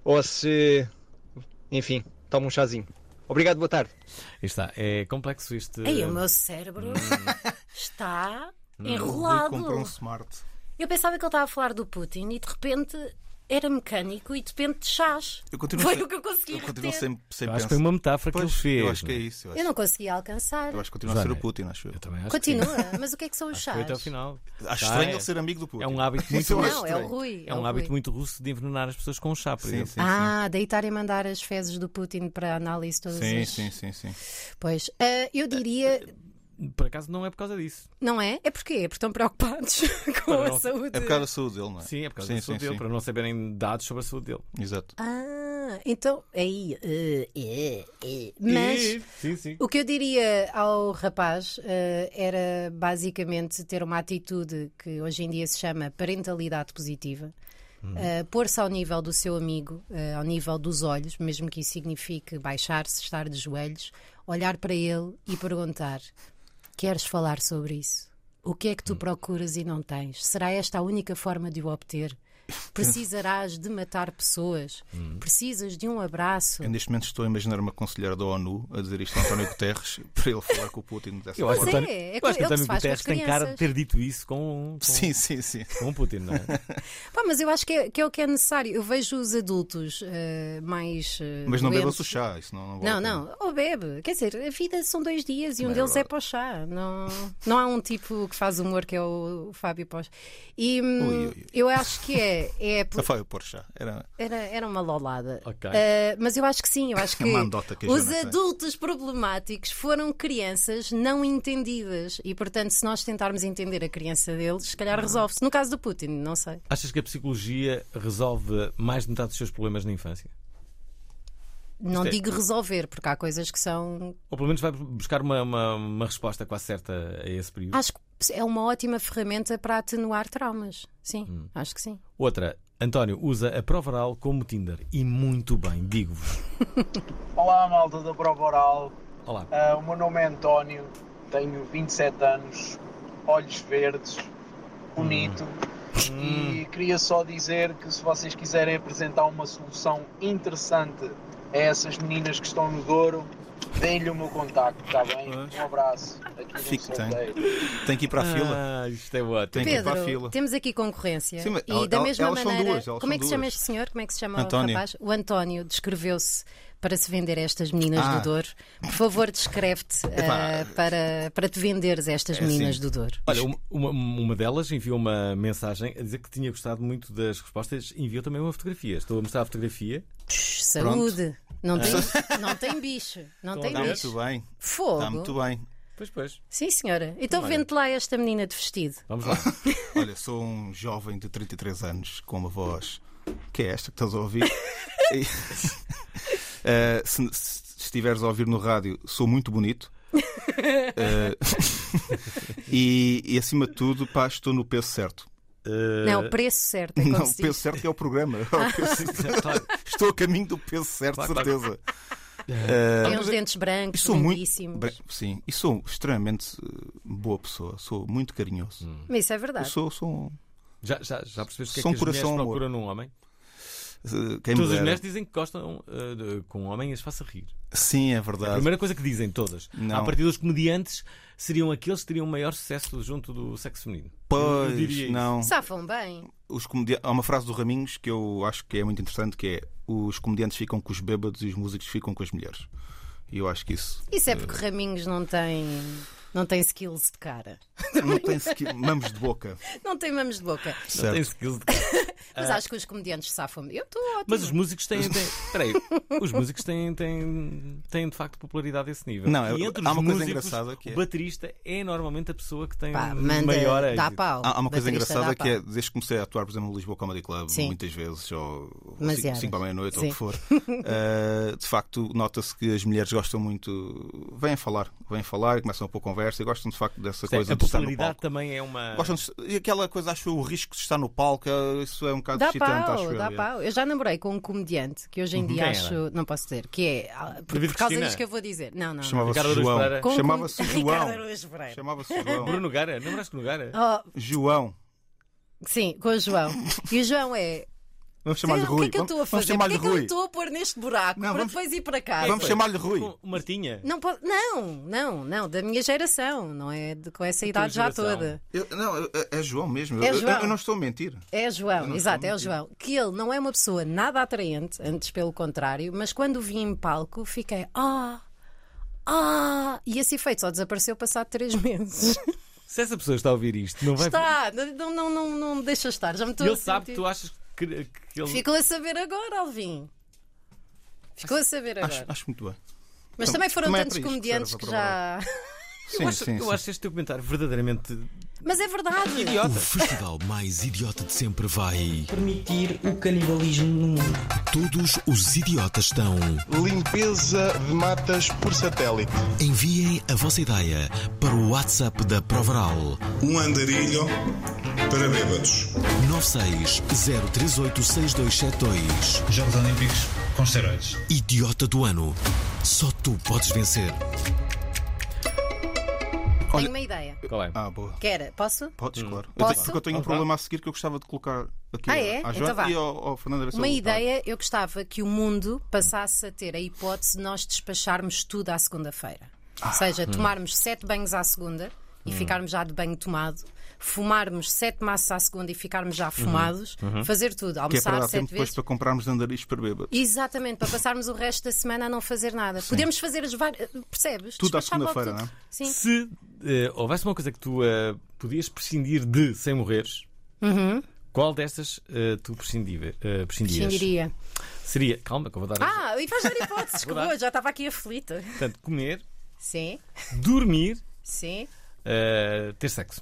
ou se, enfim, toma um chazinho. Obrigado, boa tarde. Aí está, é complexo isto. Ei, o meu cérebro está enrolado. Comprou um smart. Eu pensava que ele estava a falar do Putin e de repente era mecânico e de repente de chás. Foi o que eu consegui continuo reter. sem Eu acho que foi uma metáfora que ele fez. Eu acho que é isso. Eu não conseguia alcançar. Eu acho que continua a ser o Putin, acho eu. Eu também acho Continua, que sim. mas o que é que são os chás? Foi até ao final. Acho estranho ele ser amigo do Putin. É um hábito muito Não, russo. é o Rui. É um hábito muito russo de envenenar as pessoas com um chá, por exemplo. Deitar e mandar as fezes do Putin para análise todas as... Sim. Pois, eu diria... Por acaso não é por causa disso. Não é? É porquê? Porque estão preocupados com a saúde. É por causa da saúde dele, não é? Sim, é por causa da saúde dele, para não saberem dados sobre a saúde dele. Exato. Então, aí... Mas sim. o que eu diria ao rapaz era basicamente ter uma atitude que hoje em dia se chama parentalidade positiva. Pôr-se ao nível do seu amigo, ao nível dos olhos, mesmo que isso signifique baixar-se, estar de joelhos, olhar para ele e perguntar: queres falar sobre isso? O que é que tu procuras e não tens? Será esta a única forma de o obter? Precisarás de matar pessoas? Precisas de um abraço? Eu neste momento estou a imaginar uma conselheira da ONU a dizer isto a António Guterres para ele falar com o Putin dessa Eu acho forma. que António Guterres tem cara de ter dito isso com o Putin, não é? Pá, mas eu acho que é o que é necessário. Eu vejo os adultos mais mas não doentes. bebam o chá, isso não Não, ou bebe. Quer dizer, a vida são 2 dias e um deles é para o chá. Não há um tipo que faz humor que é o Fábio Pós. E eu acho que Não foi o Porsche. Era uma lolada. Okay. Mas eu acho que sim, eu acho que os Joana adultos problemáticos foram crianças não entendidas e, portanto, se nós tentarmos entender a criança deles, se calhar resolve-se. No caso do Putin, não sei. Achas que a psicologia resolve mais de metade dos seus problemas na infância? Não digo resolver, porque há coisas que são... Ou pelo menos vai buscar uma resposta quase certa a esse período? Acho que é uma ótima ferramenta para atenuar traumas. Sim, acho que sim. Outra, António usa a prova oral como Tinder. E muito bem, digo-vos. Olá, malta da prova oral. Olá. O meu nome é António, tenho 27 anos, olhos verdes, bonito. E queria só dizer que se vocês quiserem apresentar uma solução interessante a essas meninas que estão no Douro, deem-lhe o meu contacto, está bem? Um abraço. Tem que ir para a fila. Isto é ótimo. Tem que ir para a fila. Temos aqui concorrência. Sim, e da mesma maneira, como é que se chama duas. este senhor? Como é que se chama António. o rapaz? O António descreveu-se para se vender estas meninas do Douro. Por favor, descreve-te para te venderes estas meninas do Douro. Olha, uma delas enviou uma mensagem a dizer que tinha gostado muito das respostas. Enviou também uma fotografia. Estou a mostrar a fotografia. Saúde. Não tem bicho. Não tem bicho. Está muito bem. Fogo. Está muito bem. Pois. Sim, senhora. Então vende lá esta menina de vestido. Vamos lá. Olha, sou um jovem de 33 anos com uma voz que é esta que estás a ouvir. Se estiveres a ouvir no rádio, sou muito bonito. E acima de tudo, pá, estou no peso certo. Não, o preço certo. Não, o peso certo que é o programa. Estou a caminho do peso certo, certeza. Tem uns dentes brancos, lindíssimos. Sim, e sou extremamente boa pessoa. Sou muito carinhoso. Mas isso é verdade. Já percebeste o que é Sou que as mulheres coração procuram num homem? Todas as mulheres dizem que gostam que um homem as faça rir. Sim, é verdade. É a primeira coisa que dizem todas. Não. A partir dos comediantes seriam aqueles que teriam maior sucesso junto do sexo feminino. Pois, não. Safam bem. Há uma frase do Raminhos que eu acho que é muito interessante, que é: os comediantes ficam com os bêbados e os músicos ficam com as mulheres. E eu acho que isso... Isso é porque Raminhos não tem skills de cara. Não tem mamos de boca. Não tem mamos de boca. Não tem skills de cara. Mas acho que os comediantes safam. Eu estou ótimo. Mas os músicos têm Espera aí. Os músicos têm de facto popularidade a esse nível. Não, e entre há os uma coisa músicos, engraçada que é... o baterista é normalmente a pessoa que tem maior êxito. dá pau. Há uma coisa Baterista engraçada que é, dá pau. desde que comecei a atuar, por exemplo, no Lisboa Comedy Club, Sim. muitas vezes, ou Demasiadas. 5 à meia-noite, ou o Sim. que for, de facto, nota-se que as mulheres gostam muito, vêm falar e começam a pôr conversa e gostam de facto dessa coisa A de estar no popularidade palco. também é uma... E aquela coisa, acho eu, o risco de estar no palco, isso é um bocado Dá excitante, acho pau, dá eu. pau. Eu já namorei com um comediante que hoje em dia Quem acho, era? não posso dizer, que é por causa Cristina? disto que eu vou dizer. Não. Chamava-se Ricardo João. Araújo Pereira. Chamava-se Ricardo João. Araújo Pereira. Chamava-se João. Bruno Nogueira? Lembraste do Nogueira? Oh, João. sim, com o João. E o João é Vamos chamar-lhe Rui. O que é que eu estou a fazer? Porquê é que eu estou a pôr neste buraco para depois ir para cá? Vamos chamar-lhe Rui. O Martinha? Não, da minha geração, não é com essa idade já toda. É João mesmo. É João. Eu não estou a mentir. É João, exato, é o João. Que ele não é uma pessoa nada atraente, antes pelo contrário, mas quando o vi em palco fiquei e esse efeito só desapareceu passado 3 meses. Se essa pessoa está a ouvir isto, não vai... Está, não me deixa estar, já me estou a ele sentir. sabe que tu achas que ele... Ficou a saber agora, Alvin. Ficou a saber agora. Acho muito bem. Mas também foram tantos comediantes que já... Eu acho este teu comentário verdadeiramente... Mas é verdade. Idiota. O festival mais idiota de sempre vai permitir o canibalismo no mundo. Todos os idiotas estão. Limpeza de matas por satélite. Enviem a vossa ideia para o WhatsApp da Provaral. Um andarilho para bêbados. 960386272. Jogos Olímpicos com esteroides. Idiota do ano. Só tu podes vencer. Tenho uma ideia. Qual é? Boa. Quer? Posso? Podes, claro. Posso? Porque eu tenho um problema a seguir que eu gostava de colocar aqui à Joana então vá. e ao Fernando. Uma ideia, eu gostava que o mundo passasse a ter a hipótese de nós despacharmos tudo à segunda-feira. Ou seja, tomarmos 7 banhos à segunda e ficarmos já de banho tomado, fumarmos 7 maços à segunda e ficarmos já fumados, fazer tudo, almoçar que é para dar 7 tempo depois vezes. para comprarmos andarilhos para bêbados. Exatamente, para passarmos o resto da semana a não fazer nada. Podemos fazer as várias. Percebes? Tudo à Despachar logo segunda-feira, tudo. não é? Sim. Se houvesse uma coisa que tu podias prescindir de sem morreres, qual destas tu prescindias? Prescindiria. Seria, calma, que eu vou dar. E vais dar hipóteses, que boa, já estava aqui aflita. Portanto, comer, Sim. dormir, Sim. ter sexo.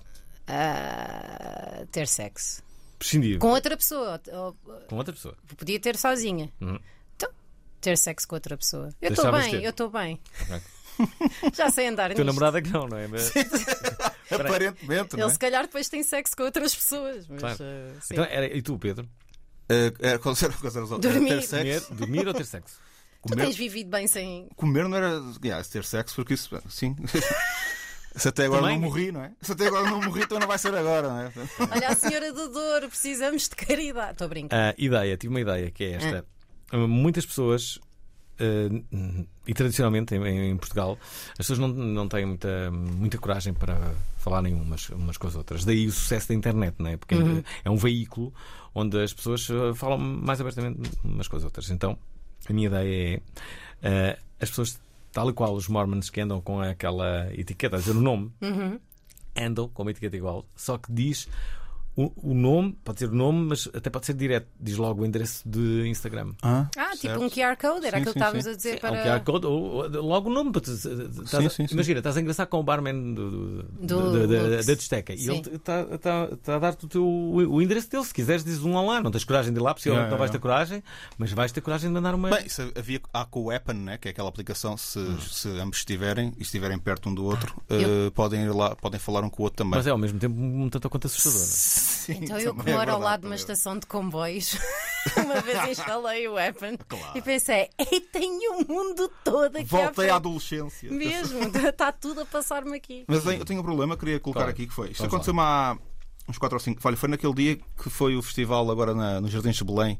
Ter sexo. Prescindir. Com outra pessoa. Com outra pessoa. Podia ter sozinha. Então, ter sexo com outra pessoa. Eu estou Deixavas bem, ter. eu estou bem. Okay. Já sei andar nisto. Teu namorado é que não é? Mas... Aparentemente, não é? Ele se calhar depois tem sexo com outras pessoas. Mas, Claro. sim. Então, e tu, Pedro? Dormir. Ter sexo. Dormir ou ter sexo? Tu tens vivido bem sem. Comer não era ter sexo, porque isso, sim. Se até agora Também? não morri, não é? Se até agora não morri, então não vai ser agora, não é? Olha, a senhora do Douro, precisamos de caridade. Estou a brincar. Tive uma ideia que é esta. Muitas pessoas, e tradicionalmente em Portugal, as pessoas não têm muita coragem para falarem umas com as outras. Daí o sucesso da internet, não é? Porque é um veículo onde as pessoas falam mais abertamente umas com as outras. Então, a minha ideia é as pessoas, tal e qual os Mormons que andam com aquela etiqueta, a dizer o nome, andam com uma etiqueta igual, só que diz o nome, pode ser o nome, mas até pode ser direto, diz logo o endereço de Instagram. Tipo um QR Code, era aquilo que estávamos a dizer para. Um QR Code, ou logo o nome. Imagina, estás a engraçar com o barman da discoteca e ele está a dar-te o endereço dele. Se quiseres, dizes um lá, não tens coragem de ir lá, possivelmente não vais ter coragem, mas vais ter coragem de mandar uma. Bem, há com o Weapon, né, que é aquela aplicação, se ambos estiverem perto um do outro, podem ir lá, podem falar um com o outro também. Mas é ao mesmo tempo um tanto quanto assustador. Sim, então eu que moro ao lado de uma estação de comboios, uma vez instalei o Weapon e pensei, tenho o mundo todo aqui. Voltei à adolescência. Mesmo, está tudo a passar-me aqui. Mas eu tenho um problema, queria colocar aqui que foi. Isto aconteceu-me há uns 4 ou 5. Olha, foi naquele dia que foi o festival agora nos Jardins de Belém.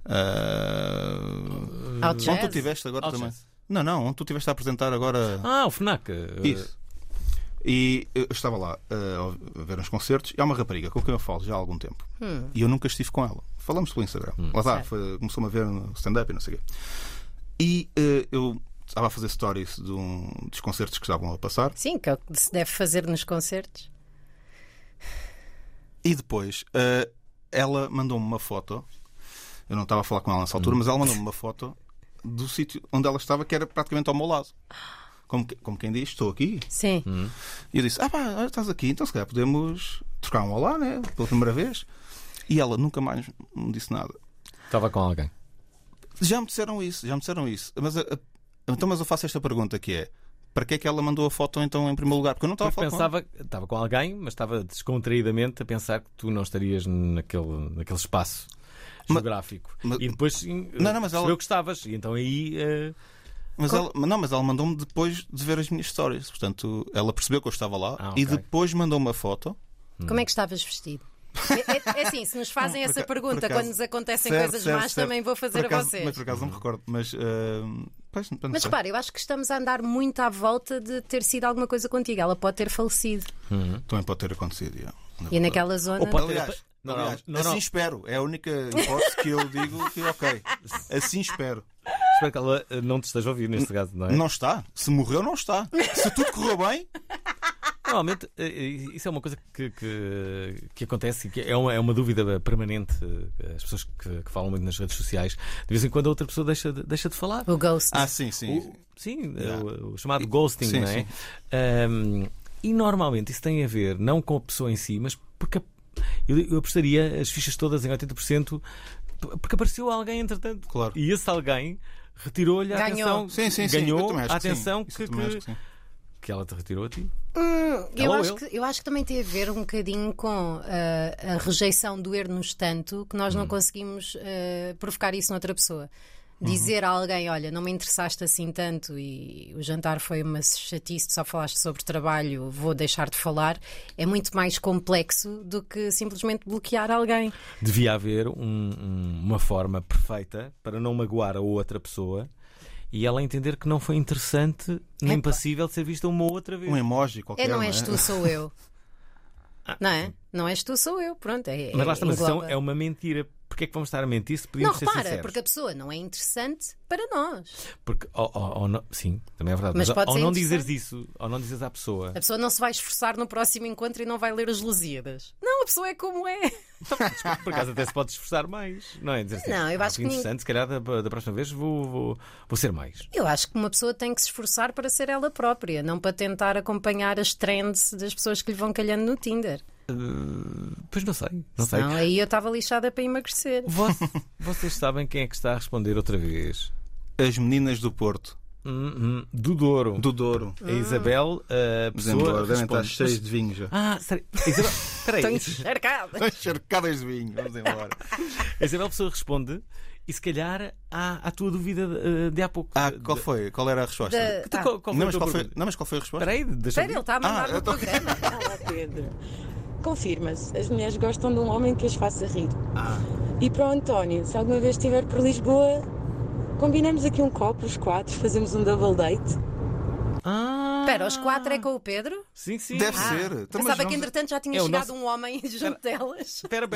Onde tu estiveste agora também. Não, onde tu estiveste a apresentar agora. O FNAC. Isso. E eu estava lá a ver uns concertos e há uma rapariga com quem eu falo já há algum tempo. E eu nunca estive com ela. Falamos pelo Instagram. Lá está, começou-me a ver no stand-up e não sei o quê. E eu estava a fazer stories dos concertos que estavam a passar. Sim, que é o que se deve fazer nos concertos. E depois ela mandou-me uma foto. Eu não estava a falar com ela nessa altura, mas ela mandou-me uma foto do sítio onde ela estava, que era praticamente ao meu lado. Como quem diz, estou aqui. Sim. E eu disse, estás aqui, então se calhar podemos trocar um olá, né? Pela primeira vez. E ela nunca mais me disse nada. Estava com alguém? Já me disseram isso. Mas eu faço esta pergunta que é, para que é que ela mandou a foto então em primeiro lugar? Porque eu não estava a falar com ela. Estava com alguém, mas estava descontraídamente a pensar que tu não estarias naquele espaço geográfico. E depois percebeu que estavas. E então aí... Mas ela mandou-me depois de ver as minhas stories. Portanto, ela percebeu que eu estava lá e depois mandou-me a foto. Como é que estavas vestido? É assim, se nos fazem essa pergunta acaso, quando nos acontecem certo, coisas certo, más, certo. também vou fazer Por acaso, a vocês. Mas por acaso não me recordo. Mas repara, eu acho que estamos a andar muito à volta de ter sido alguma coisa contigo. Ela pode ter falecido. Também pode ter acontecido. E naquela zona. Ou pode ter... Aliás, assim espero. É a única hipótese que eu digo que ok. Assim espero. Espero que ela não te esteja a ouvir neste caso, não é? Não está. Se morreu, não está. Se tudo correu bem. Normalmente, isso é uma coisa que acontece e que é uma dúvida permanente. As pessoas que falam muito nas redes sociais, de vez em quando a outra pessoa deixa de falar. O ghost. Sim. O chamado ghosting, sim, não é? E normalmente isso tem a ver não com a pessoa em si, mas porque eu apostaria as fichas todas em 80% porque apareceu alguém entretanto. Claro. E esse alguém retirou-lhe a atenção. Ganhou a atenção que ela te retirou a ti. Eu acho que também tem a ver um bocadinho com a rejeição doer-nos tanto que nós não conseguimos provocar isso noutra pessoa. Dizer a alguém, olha, não me interessaste assim tanto e o jantar foi uma chatice, só falaste sobre trabalho, vou deixar de falar, é muito mais complexo do que simplesmente bloquear alguém. Devia haver uma forma perfeita para não magoar a outra pessoa e ela entender que não foi interessante nem passível de ser vista uma outra vez. Um emoji qualquer. Não és tu, sou eu. Não é? Não és tu, sou eu. Pronto, mas lá está, mas é uma mentira. Porquê é que vamos estar a mentir se podíamos ser sinceros? Porque a pessoa não é interessante para nós. Porque, sim, também é verdade. Mas ao não dizeres isso, ao não dizeres à pessoa... A pessoa não se vai esforçar no próximo encontro e não vai ler as Lusíadas. Não, a pessoa é como é. Por acaso até se pode esforçar mais, não é? Dizer assim, não, eu acho que interessante, se calhar da próxima vez vou ser mais. Eu acho que uma pessoa tem que se esforçar para ser ela própria, não para tentar acompanhar as trends das pessoas que lhe vão calhando no Tinder. Pois não sei. Não, aí eu estava lixada para emagrecer. Vocês sabem quem é que está a responder outra vez? As meninas do Porto. Do Douro. A Isabel, a pessoa devem estar cheias de vinho já. Sério? Isabel, espera aí. Estão encharcadas de vinho. Vamos embora. A Isabel, a pessoa responde e se calhar à tua dúvida de há pouco. Qual foi? Qual era a resposta? Mas qual foi a resposta? Espera aí, ele está a mandar no programa. Olá, Pedro. Confirma-se, as mulheres gostam de um homem que as faça rir. E para o António, se alguma vez estiver por Lisboa, combinamos aqui um copo, os 4, fazemos um double date. Espera, os 4 é com o Pedro? Sim. Deve ser. Pensava que entretanto já tinha chegado um homem junto delas. Espera.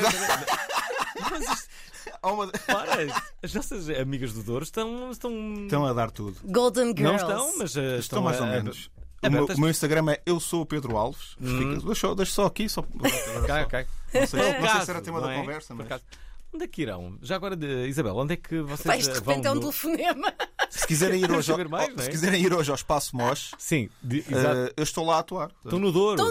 As nossas amigas do Douro estão a dar tudo. Golden Girls. Não estão, mas estão mais ou menos. O meu Instagram é Eu Sou o Pedro Alves. Deixa só aqui. Ok. Não sei se era tema da conversa. Mas... Onde é que irão? Já agora, Isabel, onde é que vocês vão? De repente é um telefonema. Se quiserem ir hoje ao Espaço Mosh, sim, eu estou lá a atuar. Estou no Douro.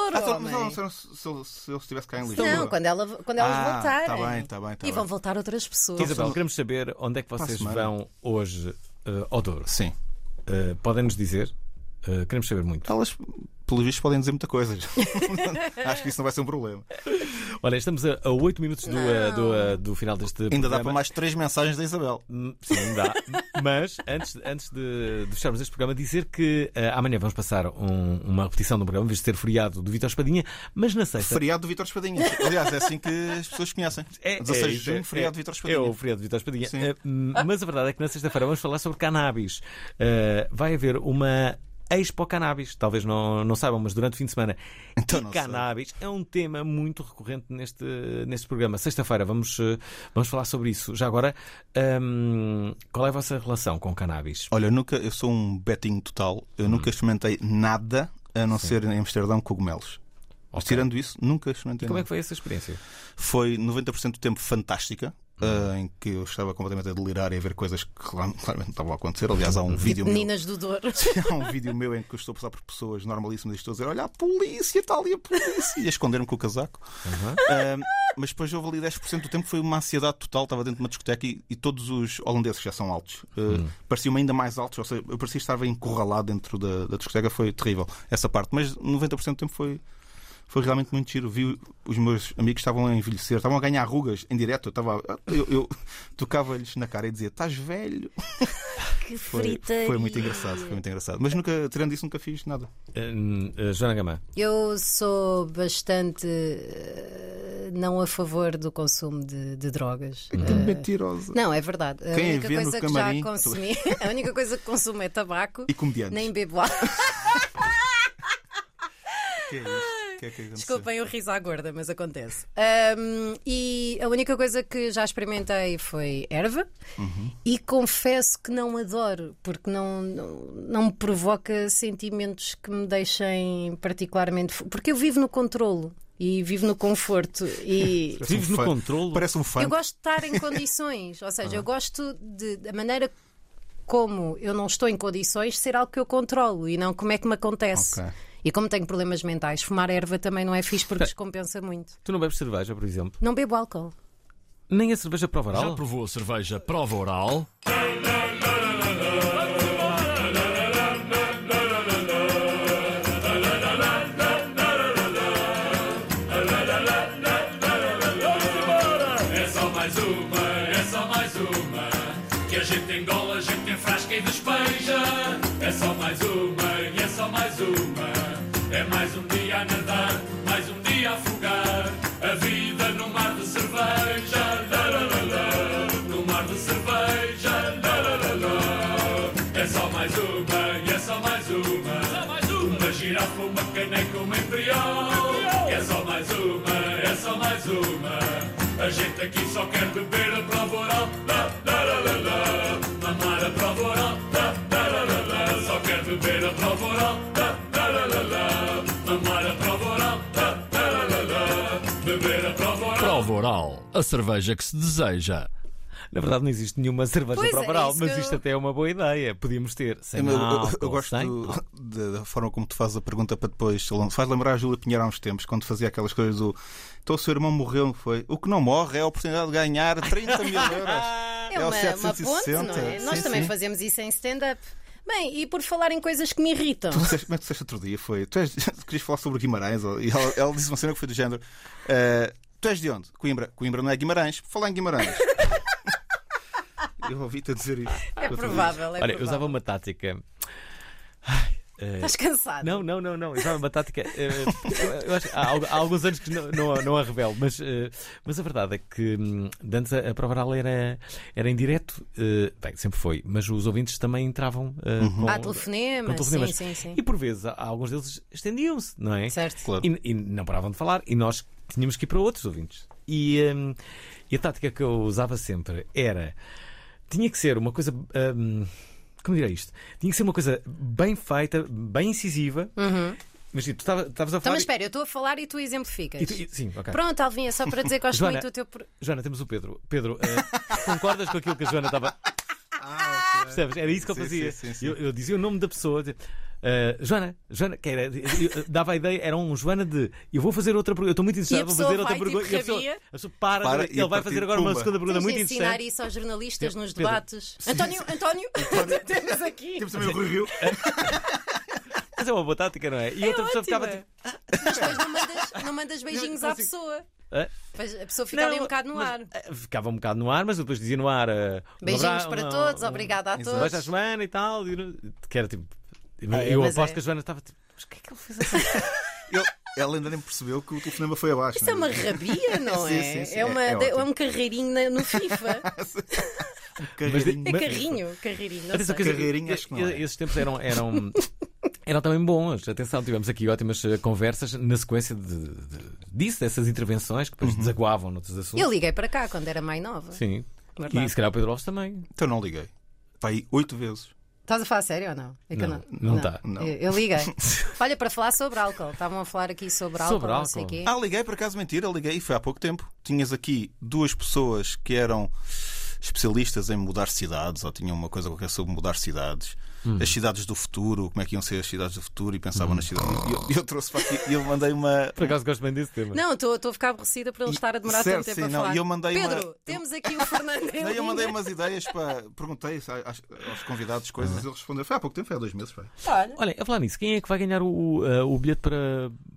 Se eu estivesse cá em Lisboa. Não, quando elas voltarem. Está bem. E vão voltar outras pessoas. Isabel, queremos saber onde é que vocês vão hoje ao Douro. Sim. Podem-nos dizer? Queremos saber muito. Elas, pelos vistos, podem dizer muita coisa. Acho que isso não vai ser um problema. Olha, estamos a 8 minutos do final deste Ainda programa. dá para mais 3 mensagens da Isabel. Sim, dá. Mas, antes de fecharmos este programa, dizer que amanhã vamos passar uma repetição do programa, em vez de ter feriado do Vítor Espadinha, mas na sexta... Feriado do Vítor Espadinha. Aliás, é assim que as pessoas conhecem. 16 de junho, feriado do Vítor Espadinha. É o feriado do Vítor Espadinha. Mas a verdade é que na sexta-feira vamos falar sobre cannabis. Vai haver uma Expo Cannabis, talvez não saibam, mas durante o fim de semana. Então, cannabis é um tema muito recorrente neste programa. Sexta-feira vamos falar sobre isso. Já agora, qual é a vossa relação com cannabis? Olha, eu sou um betinho total. Eu nunca experimentei nada a não ser em Amsterdão cogumelos. Mas tirando isso, nunca experimentei. E como nada. É que foi essa experiência? Foi 90% do tempo fantástica. Em que eu estava completamente a delirar e a ver coisas que claramente não estavam a acontecer. Aliás, há um vídeo Meninas do Douro. Há um vídeo meu em que eu estou a passar por pessoas normalíssimas e estou a dizer: olha, a polícia, está ali a polícia, e a esconder-me com o casaco. Mas depois houve ali 10% do tempo que foi uma ansiedade total. Estava dentro de uma discoteca e todos os holandeses já são altos pareciam ainda mais altos. Ou seja, eu parecia que estava encurralado dentro da discoteca. Foi terrível essa parte, mas 90% do tempo foi realmente muito giro. Vi os meus amigos estavam a envelhecer, estavam a ganhar rugas em direto. Eu tocava-lhes na cara e dizia: estás velho. Que fritaria. Foi muito engraçado. Mas tirando isso, nunca fiz nada. Joana Gama. Eu sou bastante não a favor do consumo de drogas. Que mentirosa. Não, é verdade. Quem a única vê no coisa que camarim, já consumi, a única coisa que consumo é tabaco. E comediantes. Nem bebo álcool. Que é isto? Que aconteceu? Desculpem o riso à gorda, mas acontece. E a única coisa que já experimentei foi erva. E confesso que não adoro, porque não me provoca sentimentos que me deixem particularmente. Porque eu vivo no controlo e vivo no conforto. E vives no controlo? Parece um fã. eu gosto de estar em condições, ou seja, eu gosto da maneira como eu não estou em condições de ser algo que eu controlo e não como é que me acontece. Ok. E como tenho problemas mentais, fumar erva também não é fixe porque descompensa muito. Tu não bebes cerveja, por exemplo? Não bebo álcool. Nem a cerveja prova oral? Já provou a cerveja prova oral? É só mais uma, que a gente engola, a gente enfrasca e despeja. É só mais uma, e é só mais uma. É mais um dia a nadar, mais um dia a afogar. A vida no mar de cerveja, lá, lá, lá, lá. No mar de cerveja, lá, lá, lá, lá. É só mais uma, e é só mais uma. Uma girafa, uma caneca, uma imperial. É só mais uma, é só mais uma. A gente aqui só quer beber a prova oral, lá, lá, lá, lá, lá. Mamar a prova oral, lá, lá, lá, lá, lá. Só quer beber a prova oral, lá, lá, lá, lá, lá. Mamar a prova oral, lá, lá, lá, lá, lá. Beber a prova oral. Prova oral, a cerveja que se deseja. Na verdade não existe nenhuma cerveja Pois prova é, oral, isso mas que eu- isto até é uma boa ideia. Podíamos ter sem Eu álcool, gosto sem álcool. da forma como tu fazes a pergunta para depois. Faz lembrar a Júlia Pinheiro há uns tempos, quando fazia aquelas coisas do então o seu irmão morreu, não foi? O que não morre é a oportunidade de ganhar 30 mil euros. É o uma 760. ponte, não é? Nós Sim, também sim. fazemos isso em stand-up. Bem, e por falar em coisas que me irritam. Como é que tu disseste outro dia? Foi, tu querias falar sobre Guimarães? E ela disse uma cena que foi do género: tu és de onde? Coimbra. Coimbra não é Guimarães. Falar em Guimarães. Eu ouvi-te a dizer isso. É provável, Olha, eu usava uma tática. Estás cansado? Não. Eu usava uma tática. Eu acho que há alguns anos que não a revelo, mas a verdade é que antes a prova oral era em direto. Bem, sempre foi, mas os ouvintes também entravam com telefonemas. Sim. E por vezes alguns deles estendiam-se, não é? Certo. Claro. E não paravam de falar e nós tínhamos que ir para outros ouvintes. E a tática que eu usava sempre era. Tinha que ser uma coisa. Como direi isto? Tinha que ser uma coisa bem feita, bem incisiva. Mas tu estavas a falar. Então, mas espera, eu estou a falar e tu exemplificas. Sim, ok. Pronto, Alvinha, só para dizer que gosto muito do teu. Joana, temos o Pedro. Pedro, concordas com aquilo que a Joana estava. Percebes? Era isso que eu fazia. Sim. Eu dizia o nome da pessoa. Joana, que era, eu dava a ideia, era um Joana de eu vou fazer outra pergunta, eu estou muito interessado, vou fazer outra pergunta. Tipo, E a pessoa para ele vai fazer agora uma segunda pergunta muito interessante. Ensinar isso aos jornalistas nos debates. António, temos aqui. Temos também o Rui Rio. Mas é uma boa tática, não é? E outra pessoa ficava tipo. Mas depois não mandas beijinhos à pessoa. A pessoa fica ali um bocado no ar. Ficava um bocado no ar, mas depois dizia no ar. Beijinhos para todos, obrigada a todos. Beijo à Joana e tal. Que era tipo. Eu aposto que a Joana estava tipo, mas o que é que ele fez assim? Ela ainda nem percebeu que o telefonema foi abaixo. Isso é uma rabia, não é? Sim. É um carreirinho no FIFA. Carreirinho. Carreirinho. Atenção, Carreirinho, acho que não é. Esses tempos eram também bons. Atenção, tivemos aqui ótimas conversas na sequência dessas intervenções que depois desaguavam noutros assuntos. Eu liguei para cá quando era mais nova. Sim. Verdade. E se calhar o Pedro Alves também. Então não liguei. Está aí 8 vezes. Estás a falar sério ou não? É que não está. Eu liguei. Olha, para falar sobre álcool. Estavam a falar aqui sobre álcool. Não sei quê. Liguei, por acaso mentira, liguei e foi há pouco tempo. Tinhas aqui 2 pessoas que eram especialistas em mudar cidades, ou tinham uma coisa qualquer sobre mudar cidades. As cidades do futuro, como é que iam ser as cidades do futuro, e pensavam nas cidades. E eu trouxe para aqui e eu mandei uma. Por acaso gosto bem desse tema. Não, estou a ficar aborrecida por ele estar a demorar tanto tempo a falar. E eu mandei Pedro, temos aqui o Fernando. Eu mandei umas ideias para. Perguntei aos convidados coisas e eles responderam. Foi há pouco tempo, foi há 2 meses. Olha, a falar nisso, quem é que vai ganhar o bilhete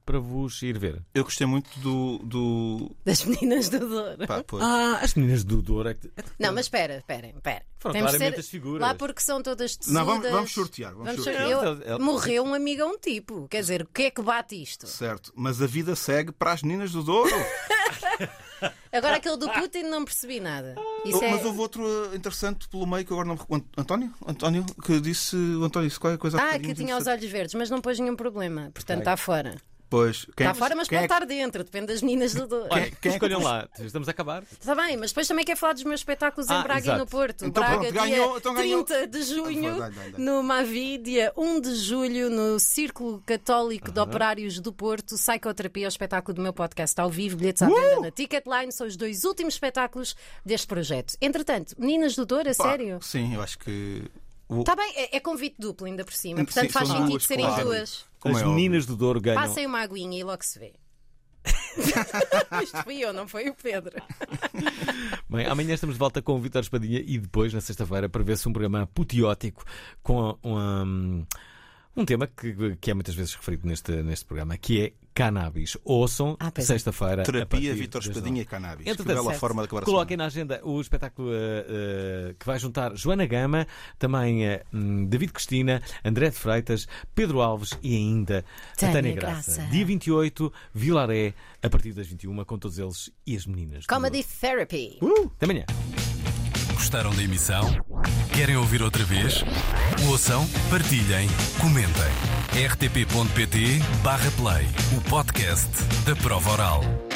para vos ir ver? Eu gostei muito das Meninas do Douro. As Meninas do Douro é que... Não, mas esperem. Foram Temos claramente ser as figuras. Lá porque são todas tesudas. Não, vamos sortear. Morreu um amigo a um tipo. Quer dizer, o que é que bate isto? Certo, mas a vida segue para as Meninas do Douro. Agora aquele do Putin não percebi nada. Mas houve outro interessante pelo meio que agora não me recordo. António, que disse. O António disse qualquer coisa. Que tinha os olhos verdes, mas não pôs nenhum problema. Portanto, está fora. Pois, está fora, mas pode estar dentro, depende das Meninas do Douro. Escolham lá, estamos a acabar. Está bem, mas depois também quero falar dos meus espetáculos em Braga e no Porto. Então, Braga, pronto, dia 30 de junho, no Mavi, dia 1 de julho, no Círculo Católico de Operários do Porto, Psicoterapia, o espetáculo do meu podcast ao vivo, bilhetes à venda na Ticketline, são os 2 últimos espetáculos deste projeto. Entretanto, Meninas do Douro, a sério? Sim, eu acho que... Está bem, é convite duplo ainda por cima, portanto faz sentido serem duas. As Meninas do Douro ganham. Passem uma aguinha e logo se vê. Isto fui eu, não foi o Pedro. Bem, amanhã estamos de volta com o Vítor Espadinha e depois, na sexta-feira, para ver-se um programa apoteótico com um tema que é muitas vezes referido neste programa, que é cannabis. Ouçam, sexta-feira. Terapia, Vítor Espadinha e cannabis. Que bela forma de acabar. Coloquem na agenda o espetáculo que vai juntar Joana Gama, também David Cristina, André de Freitas, Pedro Alves e ainda a Tânia Graça. Dia 28, Vilaré, a partir das 21, com todos eles e as meninas. Comedy Therapy. Até amanhã. Gostaram da emissão? Querem ouvir outra vez? Ouçam, partilhem, comentem. rtp.pt/play, o podcast da Prova Oral.